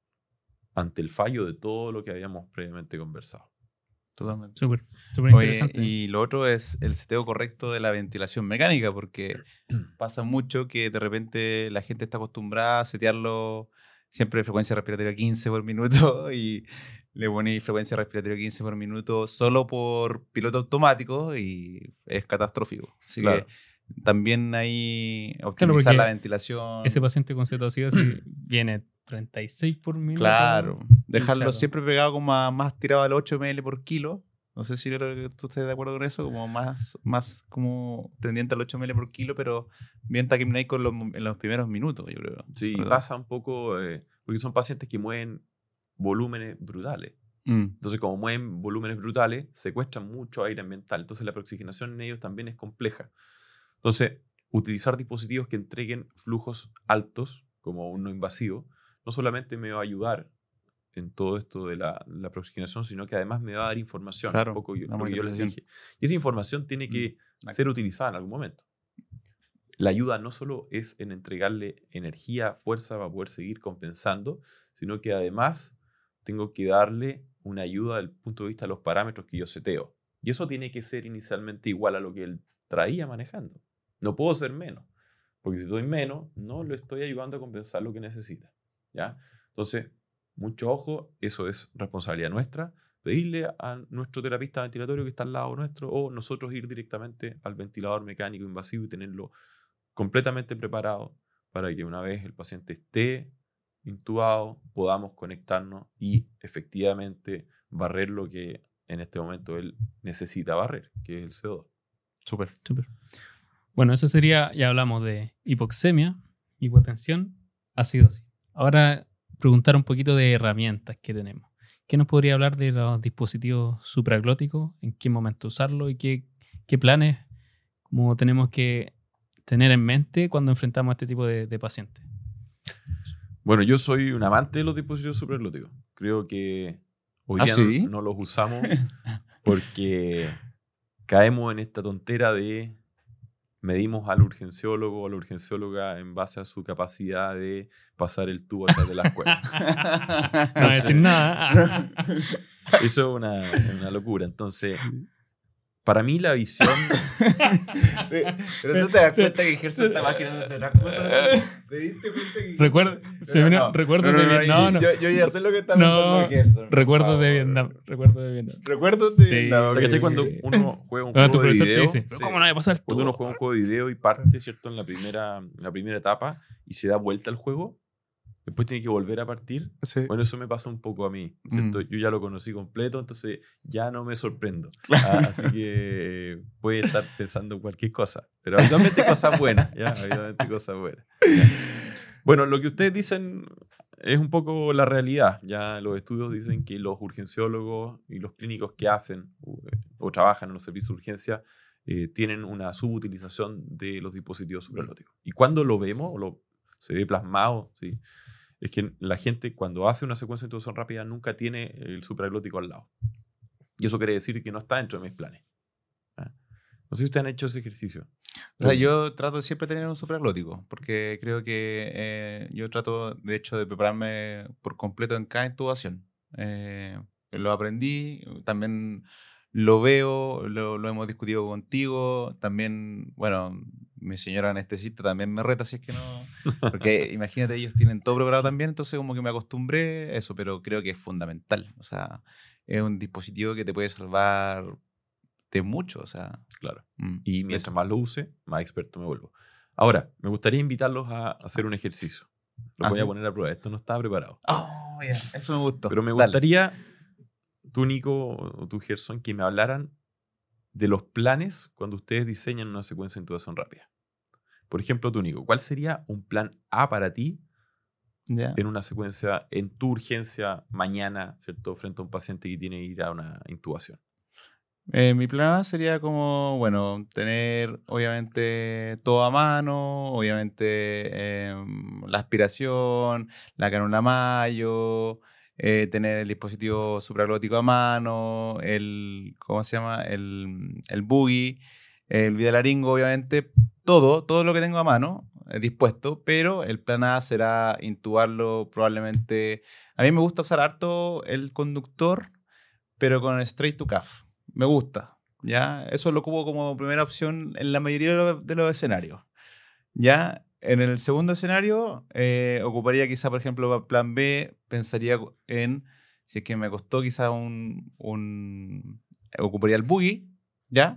ante el fallo de todo lo que habíamos previamente conversado. Totalmente. Súper Oye, interesante. y lo otro es el seteo correcto de la ventilación mecánica, porque pasa mucho que de repente la gente está acostumbrada a setearlo siempre frecuencia respiratoria 15 por minuto y le ponéis frecuencia respiratoria 15 por minuto solo por piloto automático y es catastrófico. Así Claro. que también hay Claro, optimizar porque la ventilación. ese paciente con cetoacidosis viene 36 por minuto. Claro, dejarlo claro. siempre pegado como más tirado al 8 ml por kilo. No sé si tú estás de acuerdo con eso, como más como tendiente al 8 ml por kilo, pero bien taquipneico en los primeros minutos, yo creo. Sí, Sobre todo. pasa un poco, porque son pacientes que mueven volúmenes brutales. Entonces, como mueven volúmenes brutales, secuestran mucho aire ambiental. Entonces, la preoxigenación en ellos también es compleja. Entonces, utilizar dispositivos que entreguen flujos altos, como un no invasivo, no solamente me va a ayudar en todo esto de la preoxigenación, sino que además me va a dar información. Claro, Un poco una lo que yo les monitorización. dije. Y esa información tiene que ser utilizada en algún momento. La ayuda no solo es en entregarle energía, fuerza para poder seguir compensando, sino que además tengo que darle una ayuda desde el punto de vista de los parámetros que yo seteo. Y eso tiene que ser inicialmente igual a lo que él traía manejando. No puedo ser menos, porque si doy menos, no lo estoy ayudando a compensar lo que necesita. ¿Ya? Entonces, mucho ojo, eso es responsabilidad nuestra, pedirle a nuestro terapista ventilatorio que está al lado nuestro o nosotros ir directamente al ventilador mecánico invasivo y tenerlo completamente preparado para que una vez el paciente esté intubado podamos conectarnos y efectivamente barrer lo que en este momento él necesita barrer, que es el CO2. Súper. Bueno, eso sería, ya hablamos de hipoxemia, hipotensión, acidosis. Ahora preguntar un poquito de herramientas que tenemos. ¿Qué nos podría hablar de los dispositivos supraglóticos? ¿En qué momento usarlo? ¿Y qué planes como tenemos que tener en mente cuando enfrentamos a este tipo de pacientes? Bueno, yo soy un amante de los dispositivos supraglóticos. Creo que hoy día ¿sí? no los usamos porque caemos en esta tontera de medimos al urgenciólogo o a la urgencióloga en base a su capacidad de pasar el tubo atrás de las cuerdas. No voy a decir nada. Eso es una locura. Entonces, para mí la visión... Pero tú te das cuenta que Gerson está imaginándose una cosa. ¿Te diste cuenta que... Recuerdos de Vietnam. Yo ya sé lo que está No, pensando Gerson. recuerdos de Vietnam. Recuerdos de Vietnam. Recuerdos de Sí. Vietnam. ¿Cachai? Cuando uno juega un Cuando tu juego de profesor te video... dice, ¿pero cómo no voy a pasar Cuando tú? uno juega un juego de video y parte, ¿cierto? En la primera etapa y se da vuelta al juego, después tiene que volver a partir. Sí. Bueno, eso me pasa un poco a mí, ¿cierto? Yo ya lo conocí completo, entonces ya no me sorprendo. Así que puede estar pensando en cualquier cosa, pero habitualmente cosas buenas, ¿ya? Habitualmente cosas buenas. ¿Ya? Bueno, lo que ustedes dicen es un poco la realidad. Ya los estudios dicen que los urgenciólogos y los clínicos que hacen o trabajan en los servicios de urgencia tienen una subutilización de los dispositivos supraglóticos. Y cuando lo vemos, se ve plasmado, ¿sí? Es que la gente cuando hace una secuencia de intubación rápida nunca tiene el supraglótico al lado. Y eso quiere decir que no está dentro de mis planes. ¿Ah? No sé si ustedes han hecho ese ejercicio. O sea, yo trato siempre de tener un supraglótico, porque creo que yo trato, de hecho, de prepararme por completo en cada intubación. Lo aprendí, también lo veo, lo hemos discutido contigo, también, bueno, mi señora anestesista también me reta si es que no, porque imagínate, ellos tienen todo preparado también, entonces como que me acostumbré a eso, pero creo que es fundamental, o sea, es un dispositivo que te puede salvar de mucho, o sea. Claro. Mm, Y mientras eso. más lo use, más experto me vuelvo. Ahora, me gustaría invitarlos a hacer un ejercicio. Lo voy a ¿sí? poner a prueba. Esto no estaba preparado. Oh, ya, eso me gustó. Pero me Dale. gustaría, tú, Nico, o tú, Gerson, que me hablaran de los planes cuando ustedes diseñan una secuencia de intubación rápida. Por ejemplo, tú, Nico, ¿cuál sería un plan A para ti Ya. en una secuencia, en tu urgencia mañana, ¿cierto? Frente a un paciente que tiene que ir a una intubación. Mi plan A sería como, bueno, tener obviamente todo a mano, obviamente la aspiración, la cánula Mayo, tener el dispositivo supraglótico a mano, ¿cómo se llama? El boogie, el vidalaringo, obviamente, todo lo que tengo a mano dispuesto, pero el plan A será intubarlo probablemente. A mí me gusta usar harto el conductor, pero con straight to cuff. Me gusta, ¿ya? Eso lo ocupo como primera opción en la mayoría de los escenarios, ¿ya? En el segundo escenario, ocuparía quizá, por ejemplo, plan B, pensaría en, si es que me costó quizá ocuparía el boogie, ¿ya?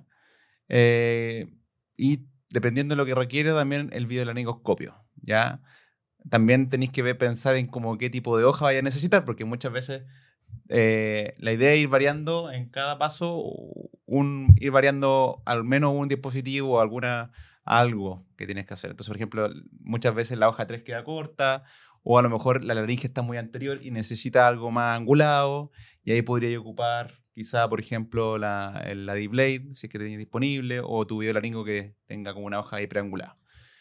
Y dependiendo de lo que requiere, también el videolaringoscopio, ¿ya? También tenéis que pensar en como qué tipo de hoja vaya a necesitar, porque muchas veces la idea es ir variando en cada paso, ir variando al menos un dispositivo o algo que tienes que hacer. Entonces, por ejemplo, muchas veces la hoja 3 queda corta o a lo mejor la laringe está muy anterior y necesita algo más angulado y ahí podría ocupar quizá, por ejemplo, la D-Blade, si es que tenéis disponible, o tu videolaringo que tenga como una hoja ahí preangulada.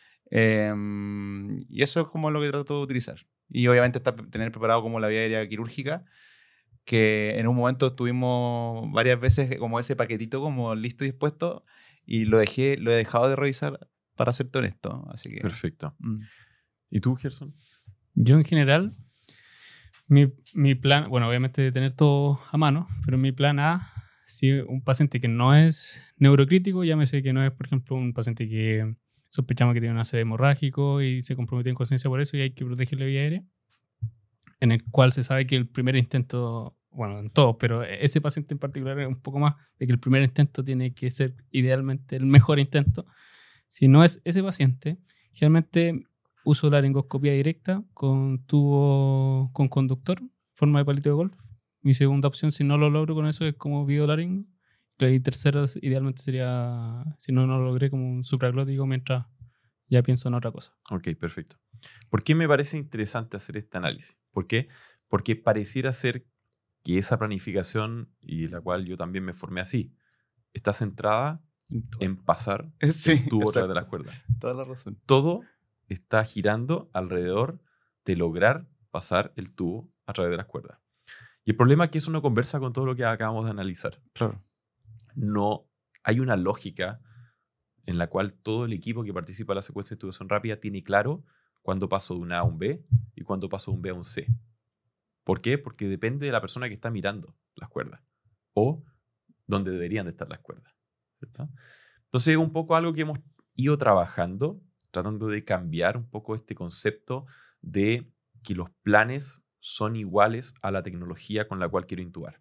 Y eso es como lo que trato de utilizar. Y obviamente tener preparado como la vía aérea quirúrgica, que en un momento tuvimos varias veces como ese paquetito como listo y dispuesto y lo he dejado de revisar, para serte honesto. Así que, Perfecto. ¿Y tú, Gerson? Yo en general, mi plan, bueno, obviamente tener todo a mano, pero mi plan A, si un paciente que no es neurocrítico, llámese que no es, por ejemplo, un paciente que sospechamos que tiene un ACV hemorrágico y se comprometió en conciencia por eso y hay que protegerle la vía aérea, en el cual se sabe que el primer intento, bueno, en todos, pero ese paciente en particular es un poco más de que el primer intento tiene que ser idealmente el mejor intento. Si no es ese paciente, generalmente uso la laringoscopia directa con tubo con conductor, forma de palito de golf. Mi segunda opción, si no lo logro con eso, es como videolaringo. Y tercera, idealmente sería, si no lo logré, como un supraglótico mientras ya pienso en otra cosa. Ok, perfecto. ¿Por qué me parece interesante hacer este análisis? ¿Por qué? Porque pareciera ser que esa planificación, y la cual yo también me formé así, está centrada en pasar sí, el tubo a través exacto. de las cuerdas. Toda la razón. Todo está girando alrededor de lograr pasar el tubo a través de las cuerdas. Y el problema es que eso no conversa con todo lo que acabamos de analizar. Claro. No hay una lógica en la cual todo el equipo que participa en la secuencia de intubación rápida tiene claro cuándo paso de un A a un B y cuándo paso de un B a un C. ¿Por qué? Porque depende de la persona que está mirando las cuerdas o donde deberían de estar las cuerdas, ¿cierto? Entonces es un poco algo que hemos ido trabajando, tratando de cambiar un poco este concepto de que los planes son iguales a la tecnología con la cual quiero intubar.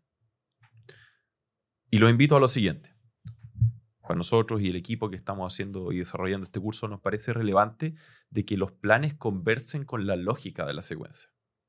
Y los invito a lo siguiente. Para nosotros y el equipo que estamos haciendo y desarrollando este curso, nos parece relevante de que los planes conversen con la lógica de la secuencia.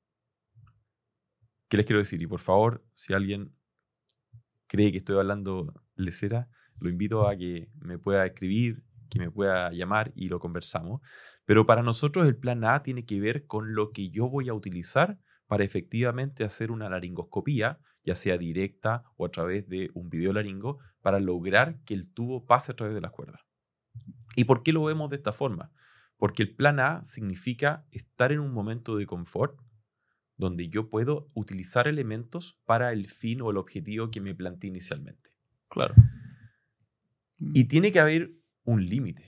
¿Qué les quiero decir? Y por favor, si alguien cree que estoy hablando lesera, lo invito a que me pueda escribir, que me pueda llamar y lo conversamos. Pero para nosotros el plan A tiene que ver con lo que yo voy a utilizar para efectivamente hacer una laringoscopía, ya sea directa o a través de un videolaringo, para lograr que el tubo pase a través de las cuerdas. ¿Y por qué lo vemos de esta forma? Porque el plan A significa estar en un momento de confort donde yo puedo utilizar elementos para el fin o el objetivo que me planteé inicialmente. Claro. Y tiene que haber un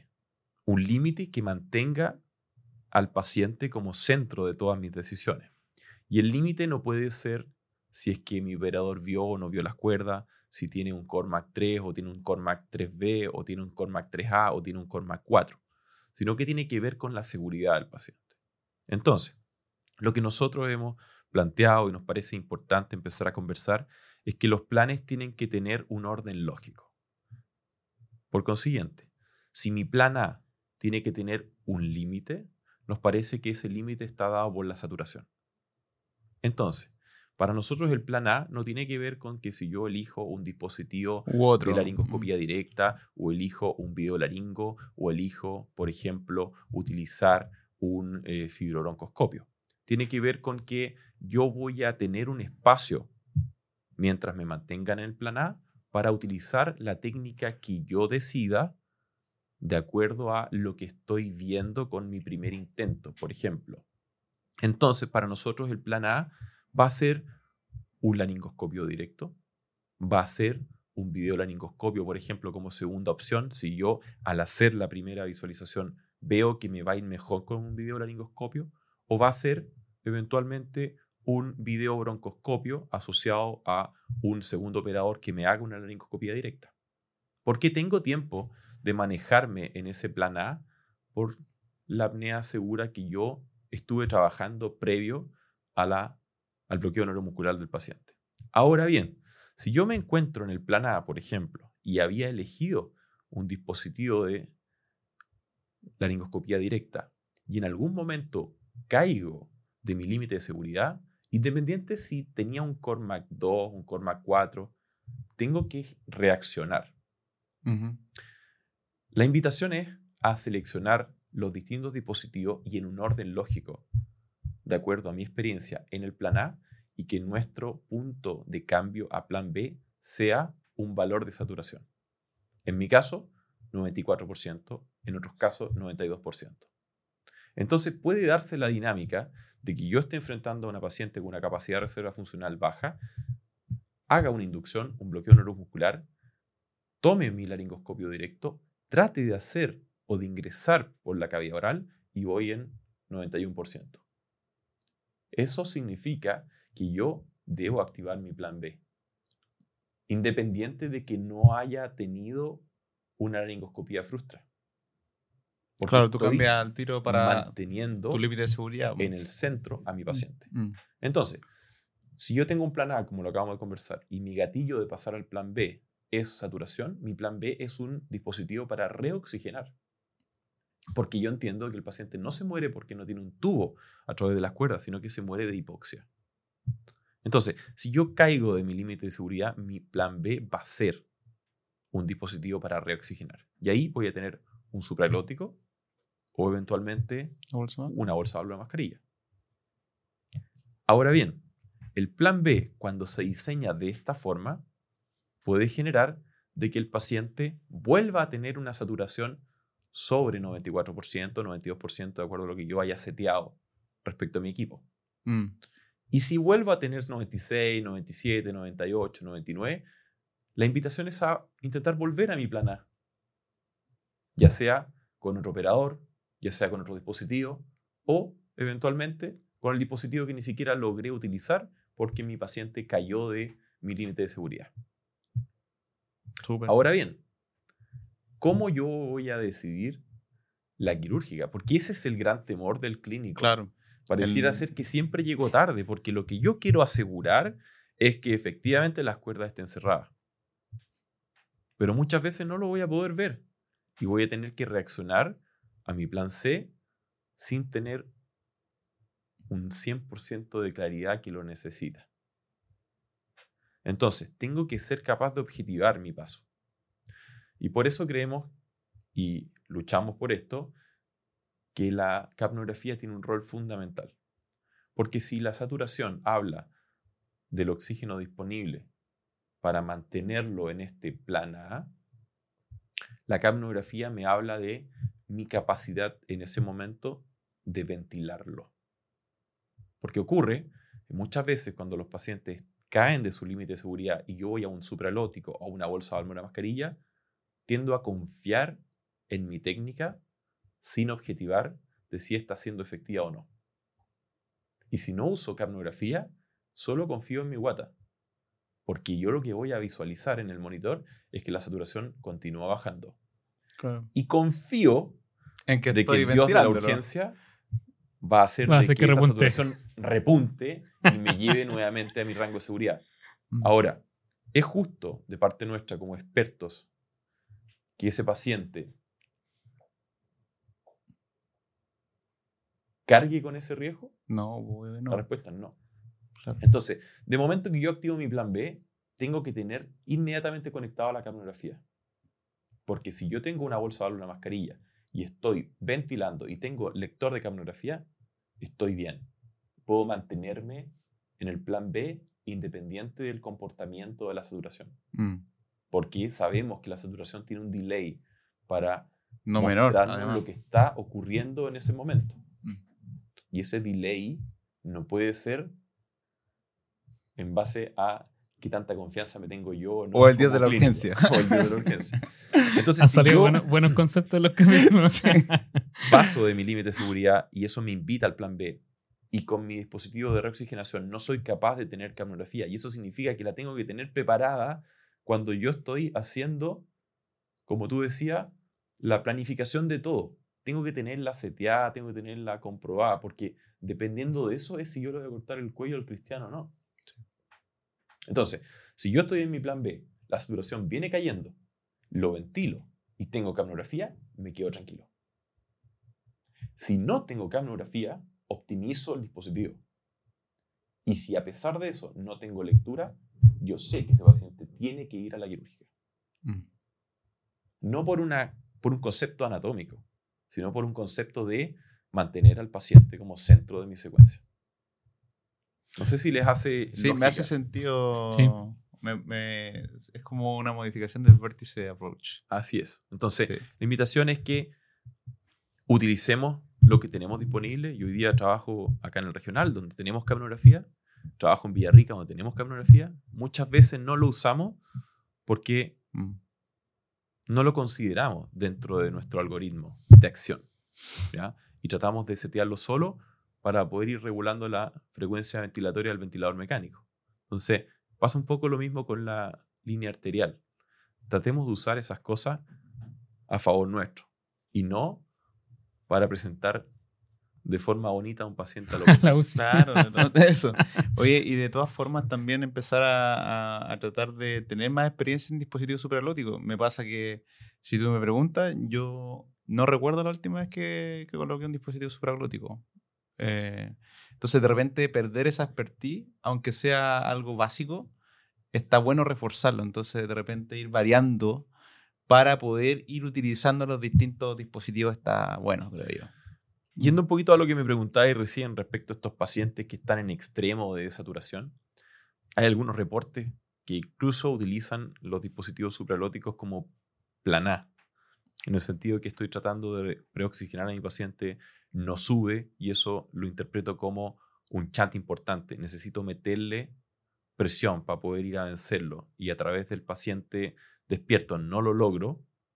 límite que mantenga al paciente como centro de todas mis decisiones. Y el límite no puede ser si es que mi operador vio o no vio las cuerdas, si tiene un Cormac 3 o tiene un Cormac 3B o tiene un Cormac 3A o tiene un Cormac 4, sino que tiene que ver con la seguridad del paciente. Entonces, lo que nosotros hemos planteado y nos parece importante empezar a conversar es que los planes tienen que tener un orden lógico. Por consiguiente, si mi plan A tiene que tener un límite, nos parece que ese límite está dado por la saturación. Entonces, para nosotros el plan A no tiene que ver con que si yo elijo un dispositivo de laringoscopía directa o elijo un videolaringo o elijo, por ejemplo, utilizar un fibrobroncoscopio. Tiene que ver con que yo voy a tener un espacio mientras me mantengan en el plan A para utilizar la técnica que yo decida de acuerdo a lo que estoy viendo con mi primer intento, por ejemplo. Entonces, para nosotros el plan A va a ser un laringoscopio directo, va a ser un videolaringoscopio, por ejemplo, como segunda opción. Si yo al hacer la primera visualización veo que me va a ir mejor con un videolaringoscopio, o va a ser eventualmente un videobroncoscopio asociado a un segundo operador que me haga una laringoscopía directa. ¿Por qué tengo tiempo de manejarme en ese plan A? Por la apnea segura que yo estuve trabajando previo al bloqueo neuromuscular del paciente. Ahora bien, si yo me encuentro en el plan A, por ejemplo, y había elegido un dispositivo de laringoscopía directa y en algún momento caigo de mi límite de seguridad, independiente si tenía un Cormac 2, un Cormac 4, tengo que reaccionar. Uh-huh. La invitación es a seleccionar los distintos dispositivos y en un orden lógico, de acuerdo a mi experiencia en el plan A, y que nuestro punto de cambio a plan B sea un valor de saturación. En mi caso, 94%, en otros casos, 92%. Entonces puede darse la dinámica de que yo esté enfrentando a una paciente con una capacidad de reserva funcional baja, haga una inducción, un bloqueo neuromuscular, tome mi laringoscopio directo, trate de hacer o de ingresar por la cavidad oral y voy en 91%. Eso significa que yo debo activar mi plan B, independiente de que no haya tenido una laringoscopía frustra. Porque claro, tú cambias al tiro para manteniendo tu límite de seguridad en el centro a mi paciente. Mm. Entonces, si yo tengo un plan A, como lo acabamos de conversar, y mi gatillo de pasar al plan B es saturación, mi plan B es un dispositivo para reoxigenar. Porque yo entiendo que el paciente no se muere porque no tiene un tubo a través de las cuerdas, sino que se muere de hipoxia. Entonces, si yo caigo de mi límite de seguridad, mi plan B va a ser un dispositivo para reoxigenar. Y ahí voy a tener un supraglótico o eventualmente una bolsa válvula mascarilla. Ahora bien, el plan B, cuando se diseña de esta forma, puede generar de que el paciente vuelva a tener una saturación sobre 94%, 92%, de acuerdo a lo que yo haya seteado respecto a mi equipo. Y si vuelvo a tener 96, 97, 98, 99, la invitación es a intentar volver a mi plan A. ya sea con otro operador, ya sea con otro dispositivo o eventualmente con el dispositivo que ni siquiera logré utilizar porque mi paciente cayó de mi límite de seguridad. Súper. Ahora bien, ¿cómo yo voy a decidir la quirúrgica? Porque ese es el gran temor del clínico. Claro. Pareciera ser que siempre llego tarde, porque lo que yo quiero asegurar es que efectivamente las cuerdas estén cerradas. Pero muchas veces no lo voy a poder ver y voy a tener que reaccionar a mi plan C sin tener un 100% de claridad que lo necesita. Entonces, tengo que ser capaz de objetivar mi paso. Y por eso creemos y luchamos por esto, que la capnografía tiene un rol fundamental. Porque si la saturación habla del oxígeno disponible para mantenerlo en este plan A, la capnografía me habla de mi capacidad en ese momento de ventilarlo. Porque ocurre que muchas veces cuando los pacientes caen de su límite de seguridad y yo voy a un supralótico o a una bolsa o una mascarilla, tiendo a confiar en mi técnica sin objetivar de si está siendo efectiva o no. Y si no uso capnografía, solo confío en mi guata. Porque yo lo que voy a visualizar en el monitor es que la saturación continúa bajando. Claro. Y confío En que de que estoy el dios de la ventilándolo. urgencia va a hacer Va a de hacer que que esa repunte. saturación repunte y me lleve nuevamente a mi rango de seguridad. Mm. Ahora, ¿es justo de parte nuestra como expertos que ese paciente cargue con ese riesgo? No, güey, no. La respuesta es no. Claro. Entonces, de momento que yo activo mi plan B, tengo que tener inmediatamente conectado a la capnografía. Porque si yo tengo una bolsa o una mascarilla y estoy ventilando y tengo lector de capnografía, estoy bien. Puedo mantenerme en el plan B independiente del comportamiento de la saturación. Mm. Porque sabemos que la saturación tiene un delay para No menor, mostrarnos además. lo que está ocurriendo en ese momento. Mm. Y ese delay no puede ser en base a qué tanta confianza me tengo yo o no. O el dios como de la clínico. urgencia. O el dios de la urgencia. Entonces, Han si salido yo buenos conceptos de los que me Sí. paso de mi límite de seguridad y eso me invita al plan B, y con mi dispositivo de reoxigenación no soy capaz de tener capnografía, y eso significa que la tengo que tener preparada cuando yo estoy haciendo, como tú decías, la planificación de todo. Tengo que tenerla seteada, tengo que tenerla comprobada, porque dependiendo de eso es si yo le voy a cortar el cuello al cristiano o no. Entonces, si yo estoy en mi plan B, la saturación viene cayendo, lo ventilo y tengo capnografía, me quedo tranquilo. Si no tengo capnografía, optimizo el dispositivo. Y si a pesar de eso no tengo lectura, yo sé que ese paciente tiene que ir a la quirúrgica. Mm. No por un concepto anatómico, sino por un concepto de mantener al paciente como centro de mi secuencia. No sé si les hace Sí, me lógica. hace sentido. Sí. Es como una modificación del vértice approach. Así es. Entonces, Sí. la invitación es que utilicemos lo que tenemos disponible. Yo hoy día trabajo acá en el regional, donde tenemos capnografía. Trabajo en Villarrica, donde tenemos capnografía. Muchas veces no lo usamos porque Mm. no lo consideramos dentro de nuestro algoritmo de acción, ¿ya? Y tratamos de setearlo solo para poder ir regulando la frecuencia ventilatoria del ventilador mecánico. Entonces, pasa un poco lo mismo con la línea arterial. Tratemos de usar esas cosas a favor nuestro y no para presentar de forma bonita a un paciente a lo que La UCI. Claro, eso. Oye, y de todas formas también empezar a tratar de tener más experiencia en dispositivos supralóticos. Me pasa que, si tú me preguntas, yo no recuerdo la última vez que coloqué un dispositivo supraglótico. Entonces, de repente, perder esa expertise, aunque sea algo básico, está bueno reforzarlo. Entonces, de repente, ir variando para poder ir utilizando los distintos dispositivos está bueno, creo yo. Yendo un poquito a lo que me preguntabais recién respecto a estos pacientes que están en extremo de saturación, hay algunos reportes que incluso utilizan los dispositivos supralóticos como plan A, en el sentido que estoy tratando de preoxigenar a mi paciente, no sube, y eso lo interpreto como un chant importante. Necesito meterle presión para poder ir a vencerlo, y a través del paciente despierto no lo logro,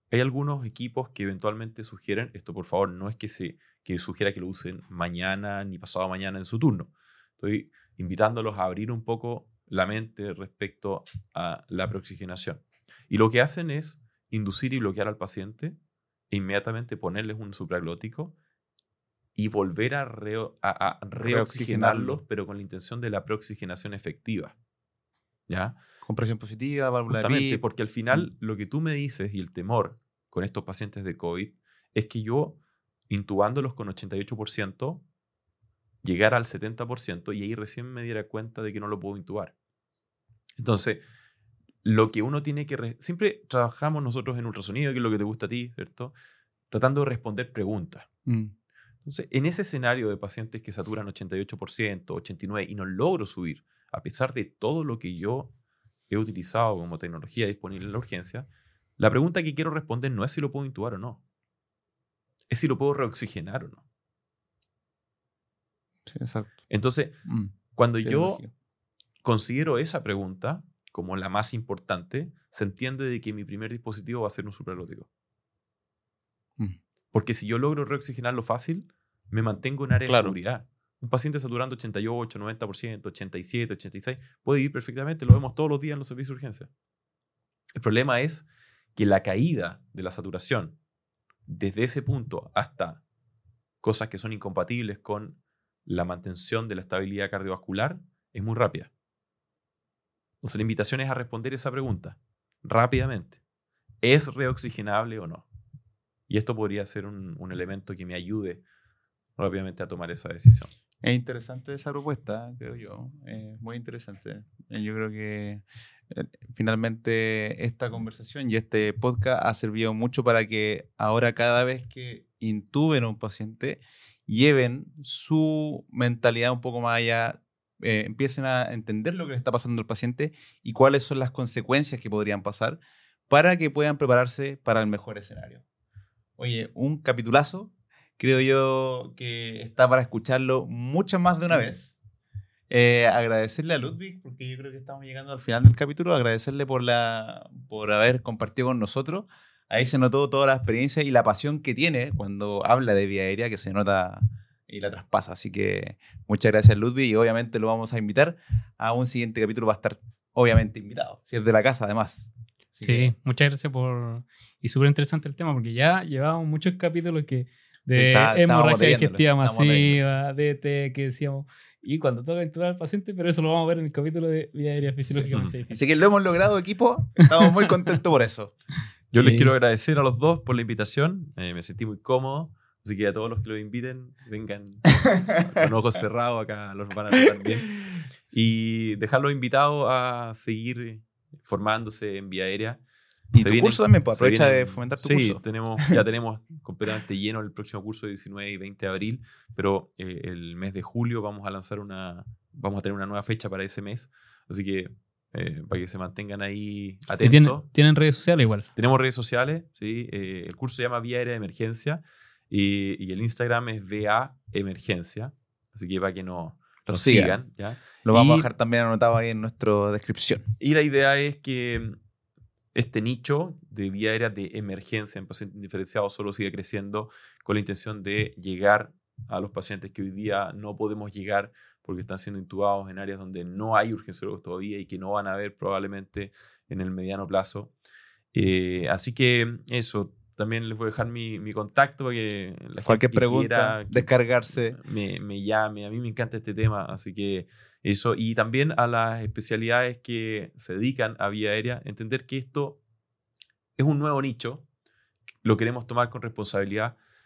hay algunos equipos que eventualmente sugieren, esto por favor no es que sugiera que lo usen mañana ni pasado mañana en su turno. Estoy invitándolos a abrir un poco la mente respecto a la preoxigenación. Y lo que hacen es inducir y bloquear al paciente e inmediatamente ponerles un supraglótico y volver a reoxigenarlos, pero con la intención de la preoxigenación efectiva. ¿Ya? Con presión positiva, válvula de Justamente, PIP. porque al final lo que tú me dices y el temor con estos pacientes de COVID es que yo, intubándolos con 88%, llegara al 70% y ahí recién me diera cuenta de que no lo puedo intubar. Entonces, lo que uno tiene que... Siempre trabajamos nosotros en ultrasonido, que es lo que te gusta a ti, ¿cierto? Tratando de responder preguntas. Entonces, en ese escenario de pacientes que saturan 88%, 89% y no logro subir, a pesar de todo lo que yo he utilizado como tecnología disponible en la urgencia, la pregunta que quiero responder no es si lo puedo intubar o no. Es si lo puedo reoxigenar o no. Sí, exacto. Entonces, cuando yo Tecnología. considero esa pregunta como la más importante, se entiende de que mi primer dispositivo va a ser un supraglótico. Porque si yo logro reoxigenarlo fácil, me mantengo en área de seguridad. Un paciente saturando 88, 90%, 87, 86, puede vivir perfectamente, lo vemos todos los días en los servicios de urgencia. El problema es que la caída de la saturación desde ese punto hasta cosas que son incompatibles con la mantención de la estabilidad cardiovascular es muy rápida. Entonces la invitación es a responder esa pregunta rápidamente. ¿Es reoxigenable o no? Y esto podría ser un elemento que me ayude rápidamente a tomar esa decisión. Es interesante esa propuesta, creo yo. Muy interesante. Yo creo que finalmente esta conversación y este podcast ha servido mucho para que ahora cada vez que intuben a un paciente, lleven su mentalidad un poco más allá, empiecen a entender lo que le está pasando al paciente y cuáles son las consecuencias que podrían pasar para que puedan prepararse para el mejor escenario. Oye, un capitulazo. Creo yo que está para escucharlo muchas más de una vez. Agradecerle a Ludwig, porque yo creo que estamos llegando al final del capítulo. Agradecerle por haber compartido con nosotros. Ahí se notó toda la experiencia y la pasión que tiene cuando habla de vía aérea, que se nota y la traspasa. Así que muchas gracias, Ludwig, y obviamente lo vamos a invitar a un siguiente capítulo. Va a estar obviamente invitado, si es de la casa además. Así sí, muchas gracias y súper interesante el tema, porque ya llevamos muchos capítulos de hemorragia digestiva masiva, DT, que decíamos, y cuando toca intubar al paciente, pero eso lo vamos a ver en el capítulo de vía aérea fisiológicamente difícil. Así que lo hemos logrado, equipo. Estamos muy contentos por eso. Yo les quiero agradecer a los dos por la invitación. Me sentí muy cómodo. Así que a todos los que los inviten, vengan con ojos cerrados, acá los van a tratar bien. Y dejarlos invitados a seguir formándose en vía aérea. Y tu curso también, pues aprovecha de fomentar tu curso. Sí, ya tenemos completamente lleno el próximo curso de 19 y 20 de abril, pero el mes de julio vamos a tener una nueva fecha para ese mes, así que para que se mantengan ahí atentos. ¿Tienen redes sociales igual? Tenemos redes sociales, sí. El curso se llama Vía Aérea de Emergencia y el Instagram es VA Emergencia, así que para que nos sigan. ¿Ya? Lo vamos a dejar también anotado ahí en nuestra descripción. Y la idea es que este nicho de vía aérea de emergencia en pacientes indiferenciados solo sigue creciendo con la intención de llegar a los pacientes que hoy día no podemos llegar porque están siendo intubados en áreas donde no hay urgenciólogos todavía y que no van a haber probablemente en el mediano plazo. Así que eso, también les voy a dejar mi contacto para que la cualquier gente pregunta, quiera, descargarse. Me llame. A mí me encanta este tema, así que eso. Y también a las especialidades que se dedican a vía aérea, entender que esto es un nuevo nicho, lo queremos tomar con responsabilidad,